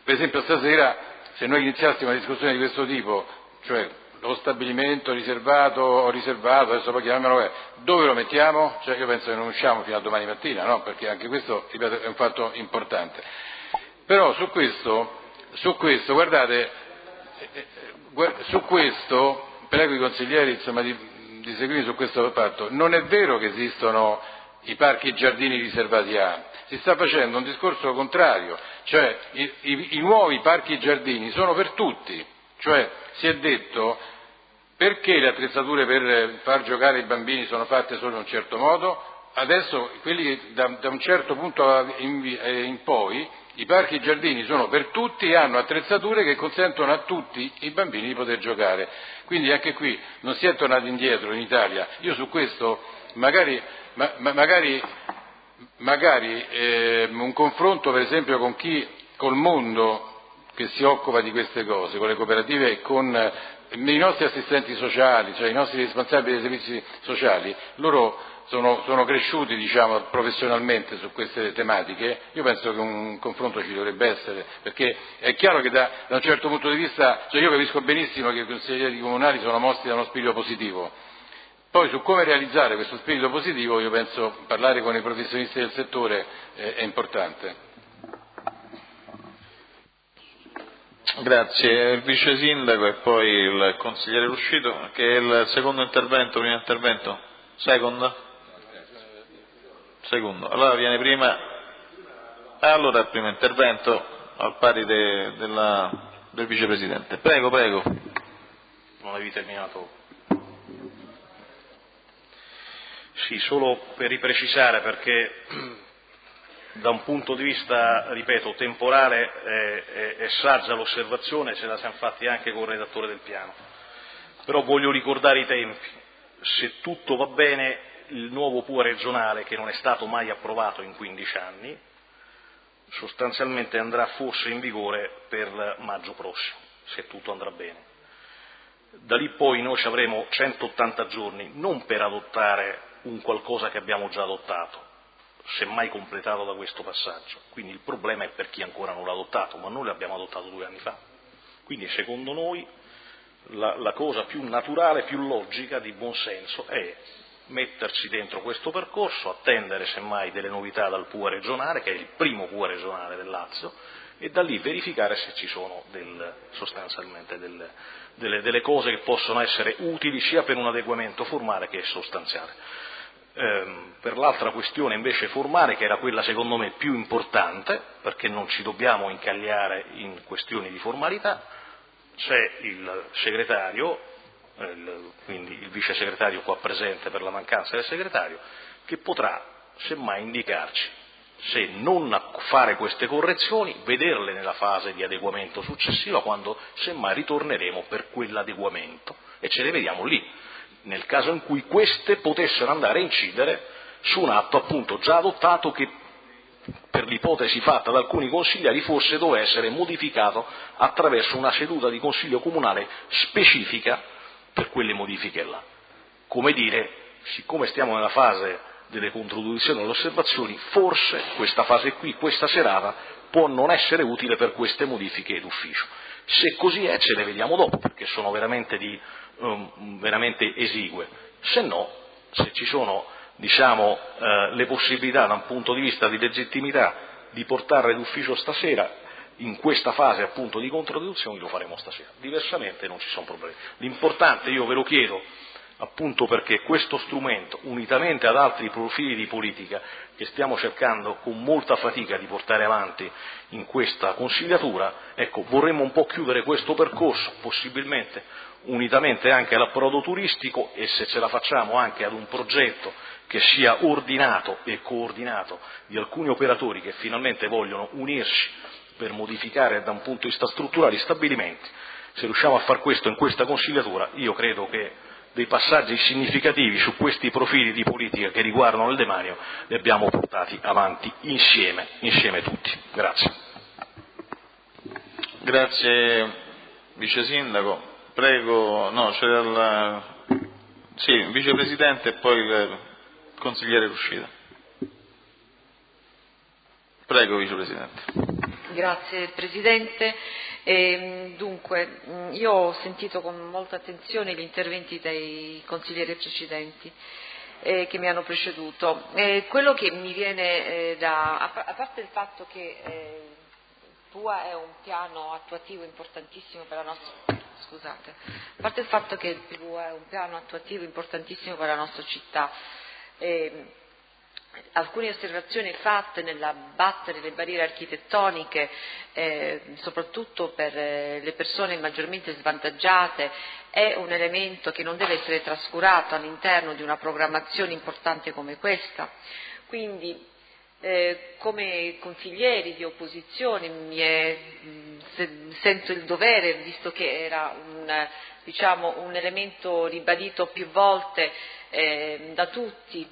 Per esempio stasera, se noi iniziassimo una discussione di questo tipo, cioè lo stabilimento riservato o riservato, adesso poi chiamiamolo, dove lo mettiamo? Cioè io penso che non usciamo fino a domani mattina, no? Perché anche questo, ripeto, è un fatto importante. Però su questo, su questo, guardate, su questo, prego i consiglieri insomma, di, di seguire su questo fatto, non è vero che esistono i parchi e giardini riservati A, si sta facendo un discorso contrario, cioè i, i, i nuovi parchi e giardini sono per tutti, cioè si è detto perché le attrezzature per far giocare i bambini sono fatte solo in un certo modo, adesso quelli che da, da un certo punto in, in poi i parchi e giardini sono per tutti e hanno attrezzature che consentono a tutti i bambini di poter giocare, quindi anche qui non si è tornati indietro in Italia. Io su questo magari, ma, ma, magari, magari eh, un confronto per esempio con chi, col mondo che si occupa di queste cose, con le cooperative e con i nostri assistenti sociali, cioè i nostri responsabili dei servizi sociali, loro sono, sono cresciuti diciamo, professionalmente su queste tematiche, io penso che un confronto ci dovrebbe essere, perché è chiaro che da, da un certo punto di vista, cioè io capisco benissimo che i consiglieri comunali sono mossi da uno spirito positivo, poi su come realizzare questo spirito positivo io penso parlare con i professionisti del settore eh, è importante. Grazie, il vice sindaco e poi il consigliere Ruscito, che è il secondo intervento, primo intervento? Secondo? Secondo, allora viene prima, allora il primo intervento al pari de, della, del vicepresidente. Prego, prego. Non avevi terminato? Sì, solo per riprecisare perché da un punto di vista, ripeto, temporale è, è, è saggia l'osservazione, ce la siamo fatti anche con il redattore del piano, però voglio ricordare i tempi. Se tutto va bene, il nuovo P U A regionale, che non è stato mai approvato in quindici anni, sostanzialmente andrà forse in vigore per maggio prossimo, se tutto andrà bene. Da lì poi noi ci avremo centottanta giorni, non per adottare un qualcosa che abbiamo già adottato, semmai completato da questo passaggio. Quindi il problema è per chi ancora non l'ha adottato, ma noi l'abbiamo adottato due anni fa. Quindi secondo noi la, la cosa più naturale, più logica, di buon senso è metterci dentro questo percorso, attendere semmai delle novità dal P U A regionale, che è il primo P U A regionale del Lazio, e da lì verificare se ci sono del, sostanzialmente del, delle, delle cose che possono essere utili sia per un adeguamento formale che sostanziale. Ehm, per l'altra questione invece formale, che era quella secondo me più importante, perché non ci dobbiamo incagliare in questioni di formalità, c'è il segretario, il, quindi il vice segretario qua presente per la mancanza del segretario, che potrà semmai indicarci se non fare queste correzioni, vederle nella fase di adeguamento successiva, quando semmai ritorneremo per quell'adeguamento, e ce le vediamo lì, nel caso in cui queste potessero andare a incidere su un atto appunto già adottato che per l'ipotesi fatta da alcuni consiglieri forse doveva essere modificato attraverso una seduta di consiglio comunale specifica per quelle modifiche là. Come dire, siccome stiamo nella fase delle controduzioni e delle osservazioni, forse questa fase qui, questa serata, può non essere utile per queste modifiche d'ufficio. Se così è, ce le vediamo dopo, perché sono veramente, di, um, veramente esigue. Se no, se ci sono diciamo, eh, le possibilità da un punto di vista di legittimità di portarle d'ufficio stasera, in questa fase appunto di controdeduzioni lo faremo stasera, diversamente non ci sono problemi. L'importante, io ve lo chiedo, appunto perché questo strumento, unitamente ad altri profili di politica che stiamo cercando con molta fatica di portare avanti in questa consigliatura, ecco, vorremmo un po' chiudere questo percorso, possibilmente unitamente anche all'approdo turistico, e se ce la facciamo anche ad un progetto che sia ordinato e coordinato di alcuni operatori che finalmente vogliono unirsi per modificare da un punto di vista strutturale gli stabilimenti. Se riusciamo a far questo in questa consigliatura, io credo che dei passaggi significativi su questi profili di politica che riguardano il demanio li abbiamo portati avanti insieme, insieme tutti. Grazie. Grazie Vice Sindaco. Prego, no, c'è il sì, il Vicepresidente e poi il consigliere Ruscito. Prego Vicepresidente. Grazie Presidente. E, dunque, io ho sentito con molta attenzione gli interventi dei consiglieri precedenti eh, che mi hanno preceduto. Eh, quello che mi viene eh, da, a, a parte il fatto che eh, P U A è un piano attuativo importantissimo per la nostra, scusate, a parte il fatto che il P U A è un piano attuativo importantissimo per la nostra città, eh, alcune osservazioni fatte nell'abbattere le barriere architettoniche, eh, soprattutto per eh, le persone maggiormente svantaggiate, è un elemento che non deve essere trascurato all'interno di una programmazione importante come questa. Quindi, eh, come consiglieri di opposizione mi è, se, sento il dovere, visto che era un, diciamo, un elemento ribadito più volte eh, da tutti.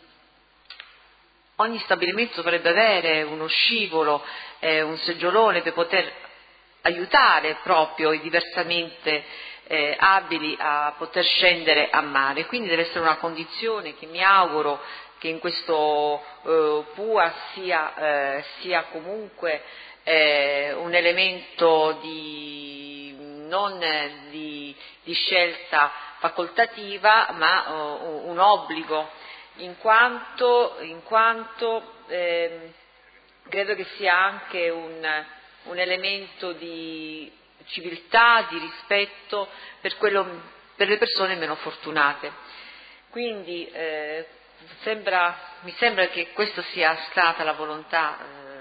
Ogni stabilimento dovrebbe avere uno scivolo, eh, un seggiolone per poter aiutare proprio i diversamente eh, abili a poter scendere a mare. Quindi deve essere una condizione che mi auguro che in questo eh, P U A sia, eh, sia comunque eh, un elemento di, non di, di scelta facoltativa, ma uh, un obbligo, in quanto, in quanto eh, credo che sia anche un, un elemento di civiltà, di rispetto per, quello, per le persone meno fortunate. Quindi eh, sembra, mi sembra che questa sia stata la volontà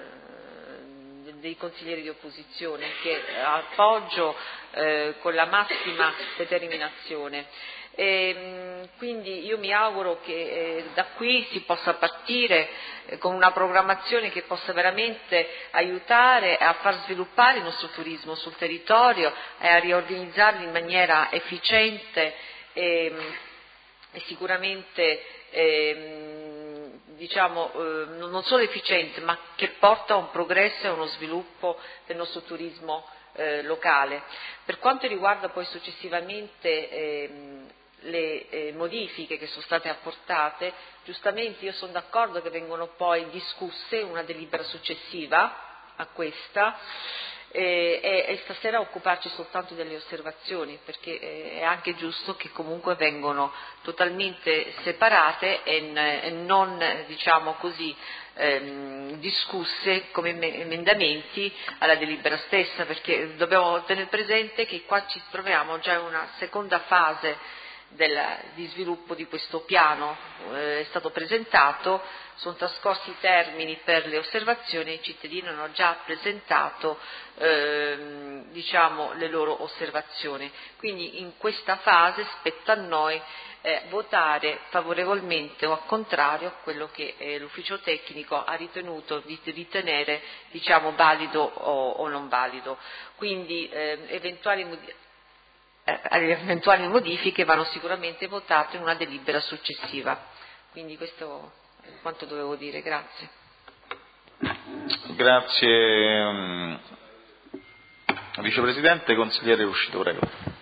eh, dei consiglieri di opposizione, che appoggio eh, con la massima determinazione. E, quindi io mi auguro che eh, da qui si possa partire eh, con una programmazione che possa veramente aiutare a far sviluppare il nostro turismo sul territorio e a riorganizzarlo in maniera efficiente e, e sicuramente eh, diciamo eh, non solo efficiente, ma che porta a un progresso e a uno sviluppo del nostro turismo eh, locale. Per quanto riguarda poi successivamente eh, le eh, modifiche che sono state apportate, giustamente io sono d'accordo che vengono poi discusse una delibera successiva a questa eh, e, e stasera occuparci soltanto delle osservazioni, perché eh, è anche giusto che comunque vengono totalmente separate e, e non, diciamo così, ehm, discusse come emendamenti alla delibera stessa, perché dobbiamo tenere presente che qua ci troviamo già in una seconda fase Del, di sviluppo di questo piano, eh, è stato presentato, sono trascorsi i termini per le osservazioni e i cittadini hanno già presentato eh, diciamo, le loro osservazioni. Quindi in questa fase spetta a noi eh, votare favorevolmente o al contrario a quello che eh, l'ufficio tecnico ha ritenuto di ritenere diciamo, valido o, o non valido. Quindi eh, eventuali modifiche eventuali modifiche vanno sicuramente votate in una delibera successiva. Quindi questo è quanto dovevo dire. Grazie. Grazie um, Vicepresidente. Consigliere Ruscito, prego.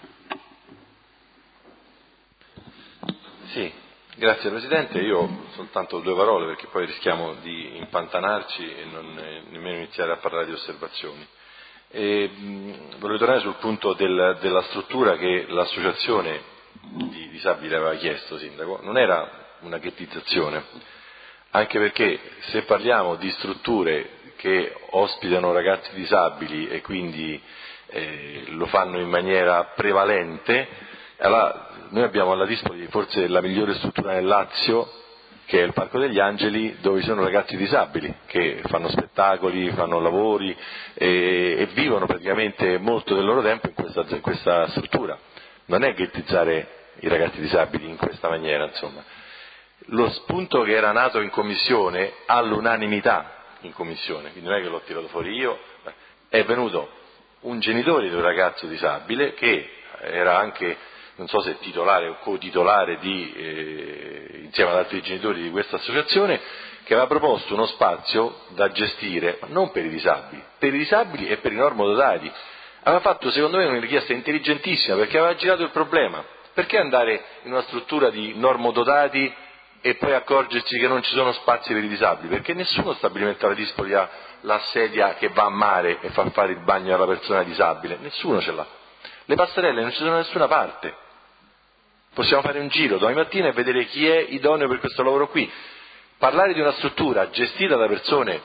Sì, grazie Presidente. Io soltanto due parole perché poi rischiamo di impantanarci e non eh, nemmeno iniziare a parlare di osservazioni. E, mh, volevo tornare sul punto del, della struttura che l'associazione di disabili aveva chiesto, Sindaco. Non era una ghettizzazione, anche perché se parliamo di strutture che ospitano ragazzi disabili e quindi eh, lo fanno in maniera prevalente, allora noi abbiamo alla disposizione forse la migliore struttura nel Lazio, che è il Parco degli Angeli, dove ci sono ragazzi disabili che fanno spettacoli, fanno lavori e, e vivono praticamente molto del loro tempo in questa, in questa struttura. Non è ghettizzare i ragazzi disabili in questa maniera, insomma. Lo spunto che era nato in commissione, all'unanimità in commissione, quindi non è che l'ho tirato fuori io, è venuto un genitore di un ragazzo disabile che era anche, non so se titolare o co-titolare di, eh, insieme ad altri genitori di questa associazione, che aveva proposto uno spazio da gestire, ma non per i disabili, per i disabili e per i normodotati. Aveva fatto secondo me una richiesta intelligentissima perché aveva girato il problema. Perché andare in una struttura di normodotati e poi accorgersi che non ci sono spazi per i disabili, perché nessuno stabilimento alla Dispoli ha la sedia che va a mare e fa fare il bagno alla persona disabile, nessuno ce l'ha. Le passerelle non ci sono da nessuna parte. Possiamo fare un giro domani mattina e vedere chi è idoneo per questo lavoro qui. Parlare di una struttura gestita da persone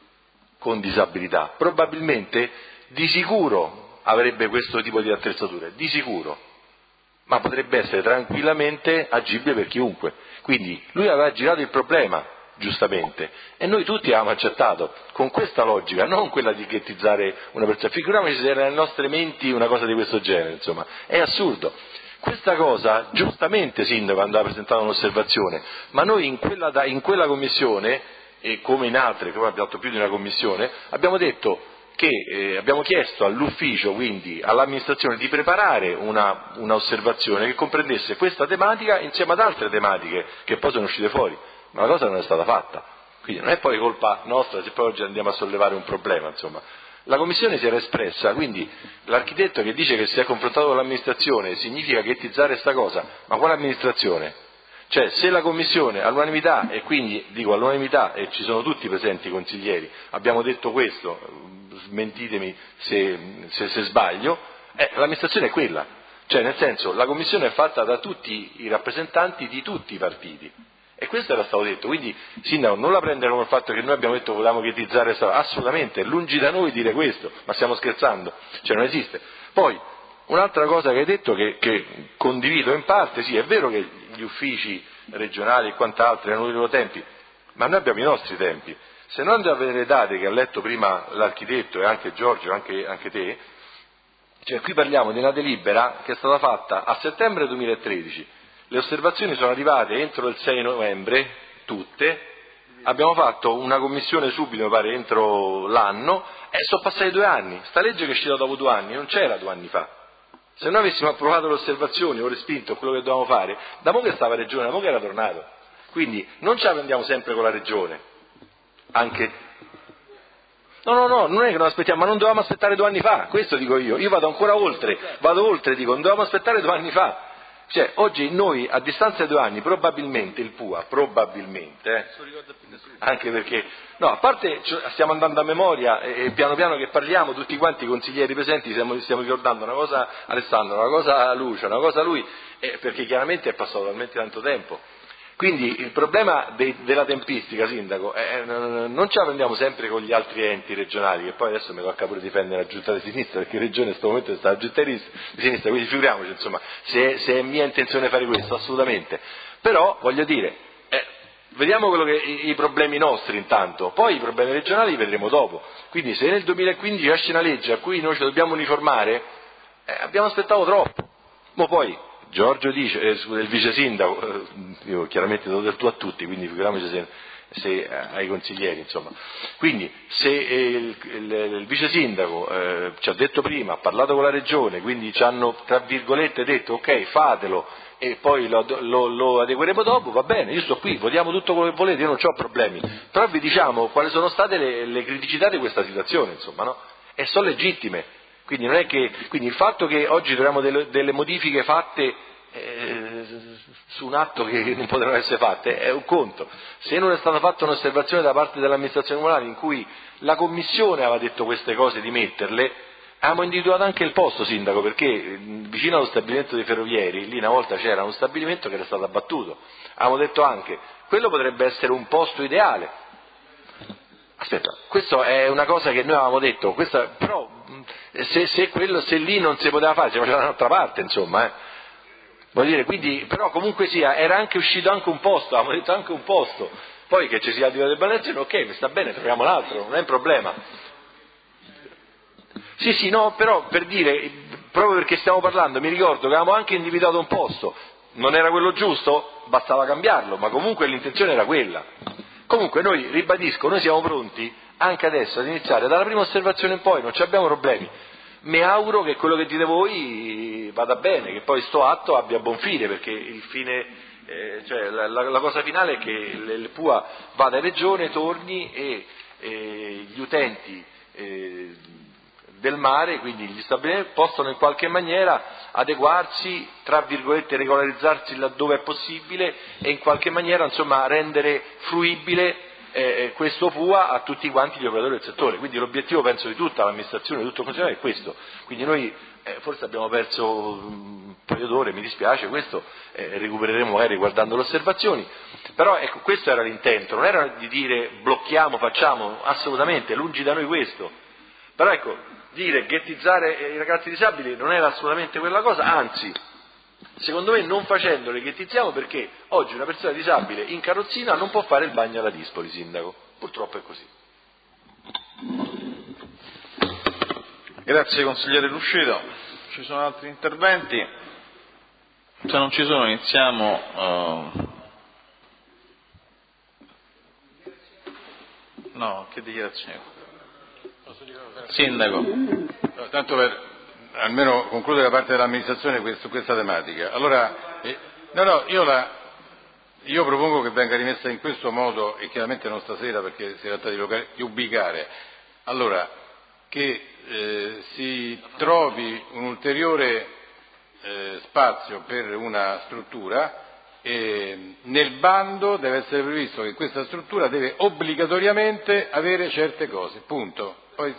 con disabilità, probabilmente, di sicuro avrebbe questo tipo di attrezzature, di sicuro, ma potrebbe essere tranquillamente agibile per chiunque. Quindi lui aveva girato il problema, giustamente, e noi tutti abbiamo accettato, con questa logica, non quella di ghettizzare una persona. Figuriamoci se era nelle nostre menti una cosa di questo genere, insomma, è assurdo. Questa cosa, giustamente Sindaco andava presentata un'osservazione, ma noi in quella, in quella commissione, e come in altre, come abbiamo fatto più di una commissione, abbiamo detto che eh, abbiamo chiesto all'ufficio, quindi all'amministrazione, di preparare una, una osservazione che comprendesse questa tematica insieme ad altre tematiche che poi sono uscite fuori, ma la cosa non è stata fatta. Quindi non è poi colpa nostra se poi oggi andiamo a sollevare un problema, insomma. La Commissione si era espressa, quindi l'architetto che dice che si è confrontato con l'amministrazione significa ghettizzare questa cosa, ma quale amministrazione? Cioè, se la Commissione all'unanimità, e quindi dico all'unanimità, e ci sono tutti presenti i consiglieri, abbiamo detto questo, smentitemi se, se, se sbaglio, eh, l'amministrazione è quella. Cioè, nel senso, la Commissione è fatta da tutti i rappresentanti di tutti i partiti. E questo era stato detto, quindi Sindaco non la prendere come il fatto che noi abbiamo detto che volevamo ghettizzare, assolutamente, lungi da noi dire questo, ma stiamo scherzando, cioè non esiste. Poi, un'altra cosa che hai detto che, che condivido in parte, sì, è vero che gli uffici regionali e quant'altro hanno i loro tempi, ma noi abbiamo i nostri tempi. Se noi andiamo a vedere le date che ha letto prima l'architetto e anche Giorgio, anche, anche te, cioè qui parliamo di una delibera che è stata fatta a settembre duemilatredici, le osservazioni sono arrivate entro il sei novembre, tutte, abbiamo fatto una commissione subito, mi pare, entro l'anno, e sono passati due anni. Sta legge che è uscita dopo due anni non c'era due anni fa. Se noi avessimo approvato le osservazioni o respinto quello che dovevamo fare, da mo' che stava a Regione, da mo' che era tornato. Quindi non ce la prendiamo sempre con la Regione. Anche... No, no, no, non è che non aspettiamo, ma non dovevamo aspettare due anni fa, questo dico io. Io vado ancora oltre, vado oltre, dico, non dovevamo aspettare due anni fa. Cioè, oggi noi, a distanza di due anni, probabilmente il P U A, probabilmente, eh, anche perché, no, a parte stiamo andando a memoria e, e piano piano che parliamo, tutti quanti i consiglieri presenti stiamo, stiamo ricordando una cosa Alessandro, una cosa Lucia, una cosa lui, eh, perché chiaramente è passato talmente tanto tempo. Quindi il problema dei, della tempistica, Sindaco, eh, non ce la prendiamo sempre con gli altri enti regionali, che poi adesso mi tocca pure difendere la giunta di sinistra, perché in regione in questo momento sta la giunta di sinistra, quindi figuriamoci, insomma, se, se è mia intenzione fare questo, assolutamente. Però, voglio dire, eh, vediamo quello che, i, i problemi nostri intanto, poi i problemi regionali li vedremo dopo. Quindi se nel duemilaquindici esce una legge a cui noi ci dobbiamo uniformare, eh, abbiamo aspettato troppo. Ma poi... Giorgio dice, eh, il vice sindaco, eh, io chiaramente do del tu a tutti, quindi figuriamoci se, se eh, ai consiglieri, insomma. Quindi se eh, il, il, il vice sindaco eh, ci ha detto prima, ha parlato con la regione, quindi ci hanno tra virgolette detto ok fatelo e poi lo, lo, lo adegueremo dopo, va bene, io sto qui, votiamo tutto quello che volete, io non ho problemi, però vi diciamo quali sono state le, le criticità di questa situazione, insomma, no? E sono legittime. Quindi, non è che, quindi il fatto che oggi troviamo delle, delle modifiche fatte eh, su un atto che non potevano essere fatte è un conto. Se non è stata fatta un'osservazione da parte dell'amministrazione comunale in cui la commissione aveva detto queste cose di metterle, abbiamo individuato anche il posto, Sindaco, perché vicino allo stabilimento dei ferrovieri, lì una volta c'era uno stabilimento che era stato abbattuto. Abbiamo detto anche, quello potrebbe essere un posto ideale. Aspetta, questa è una cosa che noi avevamo detto, questa, però se, se, quello, se lì non si poteva fare, si faceva da un'altra parte, insomma, eh. Voglio dire, quindi, però comunque sia, era anche uscito anche un posto, avevamo detto anche un posto, poi che ci sia di balneazione, ok, mi sta bene, troviamo l'altro, non è un problema. Sì, sì, no, però per dire, proprio perché stiamo parlando, mi ricordo che avevamo anche individuato un posto, non era quello giusto? Bastava cambiarlo, ma comunque l'intenzione era quella. Comunque noi, ribadisco, noi siamo pronti anche adesso ad iniziare dalla prima osservazione in poi, non ci abbiamo problemi. Mi auguro che quello che dite voi vada bene, che poi sto atto abbia buon fine, perché il fine, eh, cioè la, la, la cosa finale è che il P U A vada in regione, torni e, e gli utenti eh, del mare, quindi gli stabilimenti possono in qualche maniera adeguarsi, tra virgolette regolarizzarsi laddove è possibile e in qualche maniera insomma rendere fruibile eh, questo P U A a tutti quanti gli operatori del settore. Quindi l'obiettivo penso di tutta l'amministrazione, di tutto il Consiglio è questo. Quindi noi eh, forse abbiamo perso un paio d'ore, mi dispiace questo, eh, recupereremo magari guardando le osservazioni, però ecco, questo era l'intento, non era di dire blocchiamo, facciamo, assolutamente, lungi da noi questo, però ecco, dire ghettizzare i ragazzi disabili non era assolutamente quella cosa, anzi, secondo me non facendole ghettizziamo, perché oggi una persona disabile in carrozzina non può fare il bagno alla Dispoli, sindaco, purtroppo è così. Grazie consigliere Ruscito. Ci sono altri interventi? Se non ci sono iniziamo. Uh... No, che dichiarazione? Sindaco. Tanto per almeno concludere la parte dell'amministrazione su questa tematica. Allora, eh, no, no, io, la, io propongo che venga rimessa in questo modo, e chiaramente non stasera perché si tratta di, locale, di ubicare. Allora, che eh, si trovi un ulteriore eh, spazio per una struttura e nel bando deve essere previsto che questa struttura deve obbligatoriamente avere certe cose, punto. Poi,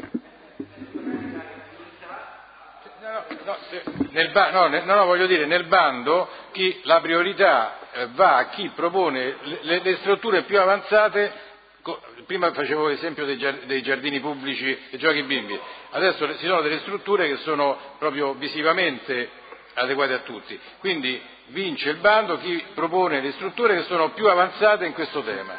no, no, nel ba- no, no, no, voglio dire, nel bando chi, la priorità eh, va a chi propone le, le strutture più avanzate. Prima facevo l'esempio dei giardini pubblici e giochi bimbi, adesso ci sono delle strutture che sono proprio visivamente adeguate a tutti, quindi vince il bando chi propone le strutture che sono più avanzate in questo tema.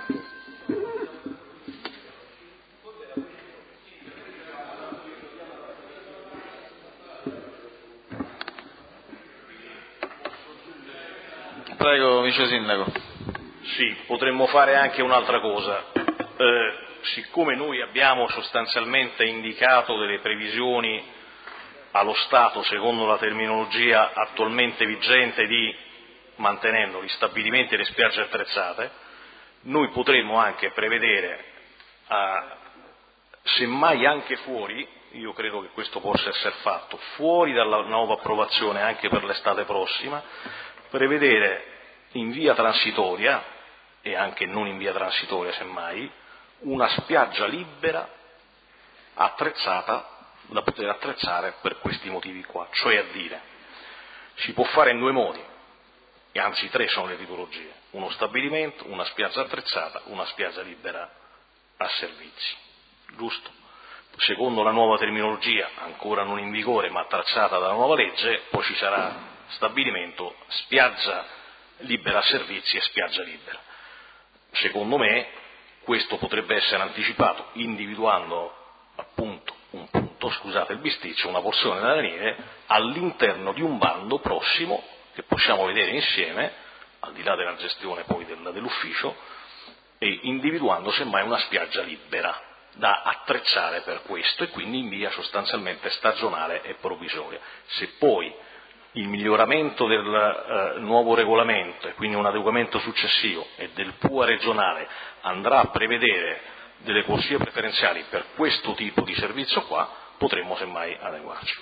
Prego, Vice Sindaco. Sì, potremmo fare anche un'altra cosa. Eh, siccome noi abbiamo sostanzialmente indicato delle previsioni allo Stato, secondo la terminologia attualmente vigente, di mantenendo gli stabilimenti e le spiagge attrezzate, noi potremmo anche prevedere, eh, semmai anche fuori, io credo che questo possa essere fatto, fuori dalla nuova approvazione anche per l'estate prossima, prevedere in via transitoria, e anche non in via transitoria semmai, una spiaggia libera attrezzata da poter attrezzare per questi motivi qua, cioè a dire, si può fare in due modi, e anzi tre sono le tipologie, uno stabilimento, una spiaggia attrezzata, una spiaggia libera a servizi, giusto? Secondo la nuova terminologia, ancora non in vigore ma tracciata dalla nuova legge, poi ci sarà stabilimento, spiaggia libera a servizi e spiaggia libera. Secondo me questo potrebbe essere anticipato individuando appunto un punto, scusate il bisticcio, una porzione da neve all'interno di un bando prossimo che possiamo vedere insieme, al di là della gestione poi del, dell'ufficio, e individuando semmai una spiaggia libera da attrezzare per questo, e quindi in via sostanzialmente stagionale e provvisoria. Se poi il miglioramento del eh, nuovo regolamento e quindi un adeguamento successivo e del P U A regionale andrà a prevedere delle corsie preferenziali per questo tipo di servizio qua, potremmo semmai adeguarci.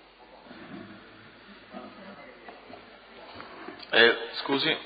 Eh, scusi.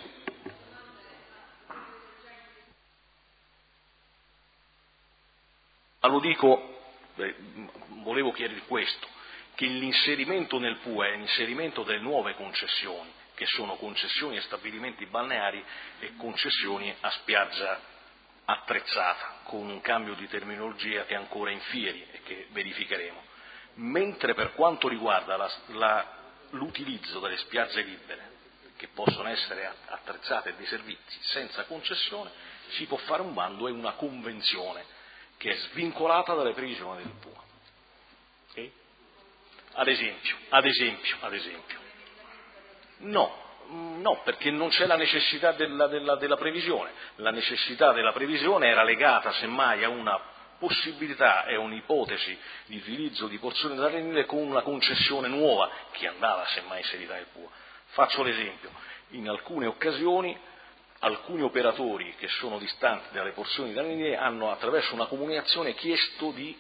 Ma lo dico, eh, volevo chiedere questo, che l'inserimento nel P U A è l'inserimento delle nuove concessioni, che sono concessioni a stabilimenti balneari e concessioni a spiaggia attrezzata, con un cambio di terminologia che è ancora in fieri e che verificheremo. Mentre per quanto riguarda la, la, l'utilizzo delle spiagge libere, che possono essere attrezzate e dei servizi senza concessione, si può fare un bando e una convenzione che è svincolata dalle previsioni del P U A. Okay? Ad esempio, ad esempio, ad esempio, no, no, perché non c'è la necessità della, della, della previsione, la necessità della previsione era legata semmai a una possibilità e un'ipotesi di utilizzo di porzioni da rendere con una concessione nuova che andava semmai inserita nel P U A. Faccio l'esempio, in alcune occasioni alcuni operatori che sono distanti dalle porzioni da rendere hanno attraverso una comunicazione chiesto di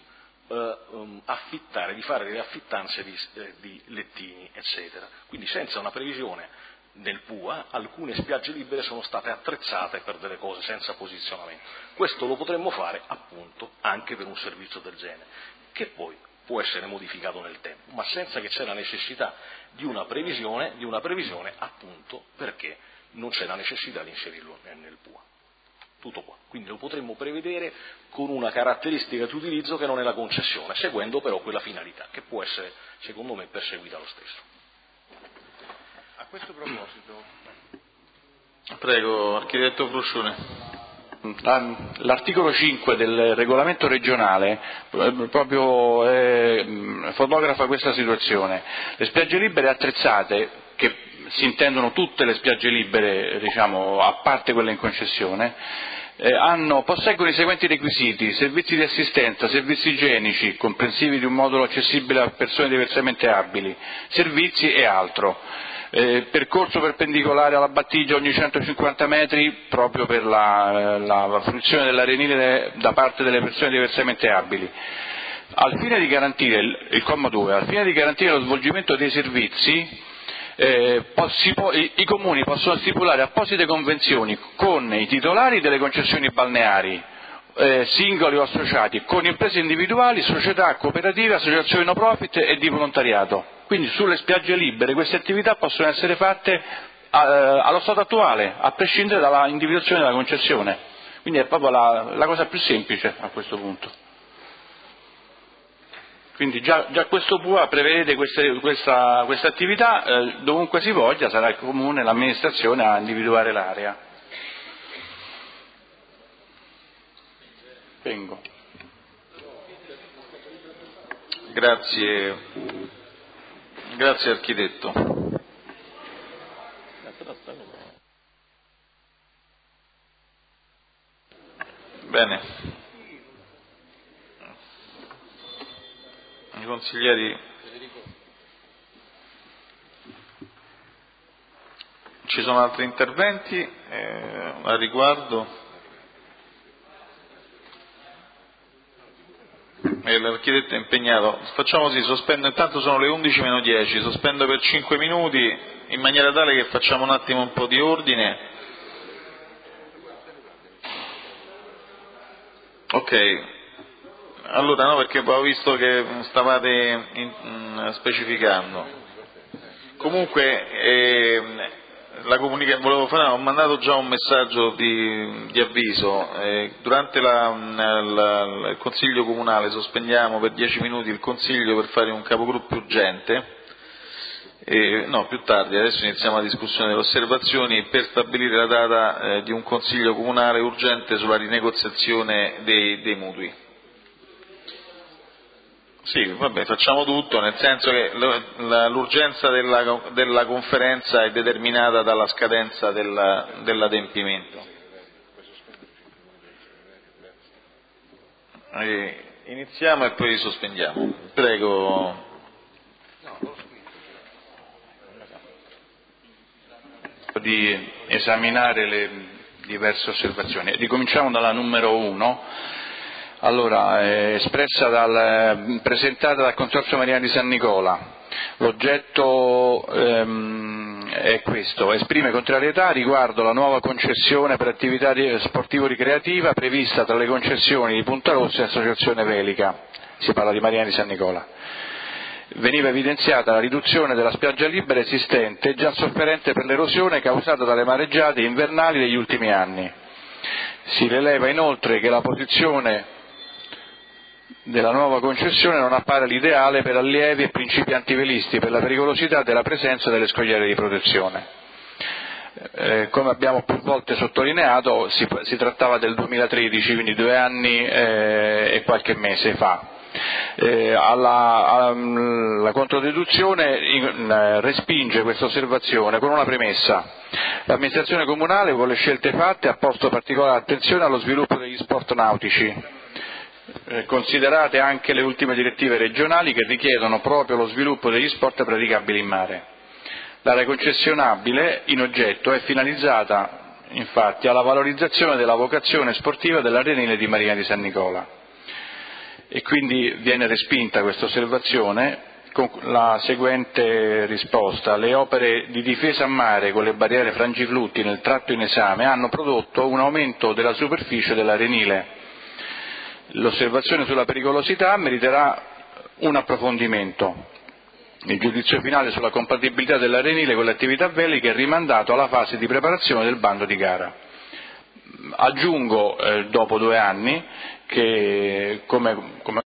eh, um, affittare, di fare delle affittanze di, eh, di lettini, eccetera. Quindi senza una previsione nel P U A, alcune spiagge libere sono state attrezzate per delle cose senza posizionamento. Questo lo potremmo fare appunto anche per un servizio del genere, che poi può essere modificato nel tempo, ma senza che c'è la necessità di una previsione, di una previsione appunto perché non c'è la necessità di inserirlo nel P U A. Tutto qua. Quindi lo potremmo prevedere con una caratteristica di utilizzo che non è la concessione, seguendo però quella finalità, che può essere, secondo me, perseguita lo stesso. A questo proposito, prego, architetto Fruscione. L'articolo cinque del regolamento regionale proprio eh, fotografa questa situazione. Le spiagge libere attrezzate, che si intendono tutte le spiagge libere, diciamo, a parte quelle in concessione, eh, hanno, posseggono i seguenti requisiti: servizi di assistenza, servizi igienici, comprensivi di un modulo accessibile a persone diversamente abili, servizi e altro. Eh, percorso perpendicolare alla battigia ogni centocinquanta metri proprio per la, la, la fruizione dell'arenile da parte delle persone diversamente abili. Al fine di garantire, il, il comma due, al fine di garantire lo svolgimento dei servizi, eh, possi, i, i comuni possono stipulare apposite convenzioni con i titolari delle concessioni balneari, eh, singoli o associati, con imprese individuali, società, cooperative, associazioni no profit e di volontariato. Quindi sulle spiagge libere queste attività possono essere fatte eh, allo stato attuale, a prescindere dalla individuazione della concessione. Quindi è proprio la, la cosa più semplice a questo punto. Quindi già, già questo P U A prevede queste, questa, questa attività, eh, dovunque si voglia sarà il comune, l'amministrazione a individuare l'area. Vengo. Grazie. Grazie architetto. Bene. I consiglieri, ci sono altri interventi eh, a riguardo? E l'architetto è impegnato. Facciamo così, sospendo, intanto sono le undici meno dieci, sospendo per cinque minuti in maniera tale che facciamo un attimo un po' di ordine. Ok, allora no, perché ho visto che stavate in, in, specificando. Comunque eh, la comunica- volevo fare, ho mandato già un messaggio di, di avviso. Eh, durante la, la, il Consiglio Comunale sospendiamo per dieci minuti il Consiglio per fare un capogruppo urgente. Eh, no, più tardi, adesso iniziamo la discussione delle osservazioni per stabilire la data eh, di un Consiglio Comunale urgente sulla rinegoziazione dei, dei mutui. Sì, vabbè, facciamo tutto, nel senso che l'urgenza della, della conferenza è determinata dalla scadenza della, dell'adempimento. E iniziamo e poi sospendiamo. Prego. Di esaminare le diverse osservazioni. Ricominciamo dalla numero uno. Allora, eh, espressa dal, eh, presentata dal Consorzio Mariani di San Nicola. L'oggetto ehm, è questo: esprime contrarietà riguardo la nuova concessione per attività sportivo-ricreativa prevista tra le concessioni di Punta Rossa e Associazione Velica. Si parla di Mariani di San Nicola. Veniva evidenziata la riduzione della spiaggia libera esistente, già sofferente per l'erosione causata dalle mareggiate invernali degli ultimi anni. Si rileva inoltre che la posizione della nuova concessione non appare l'ideale per allievi e principianti velisti per la pericolosità della presenza delle scogliere di protezione. Eh, come abbiamo più volte sottolineato, si, si trattava del duemilatredici, quindi due anni eh, e qualche mese fa. Eh, alla, alla, la controdeduzione in, eh, respinge questa osservazione con una premessa: l'amministrazione comunale con le scelte fatte ha posto particolare attenzione allo sviluppo degli sport nautici, eh, considerate anche le ultime direttive regionali che richiedono proprio lo sviluppo degli sport praticabili in mare. L'area concessionabile in oggetto è finalizzata infatti alla valorizzazione della vocazione sportiva dell'arenile di Marina di San Nicola. e quindi viene respinta questa osservazione con la seguente risposta: le opere di difesa a mare con le barriere frangiflutti nel tratto in esame hanno prodotto un aumento della superficie dell'arenile. L'osservazione sulla pericolosità meriterà un approfondimento. Il giudizio finale sulla compatibilità dell'arenile con le attività veliche è rimandato alla fase di preparazione del bando di gara. Aggiungo, eh, dopo due anni, che come, come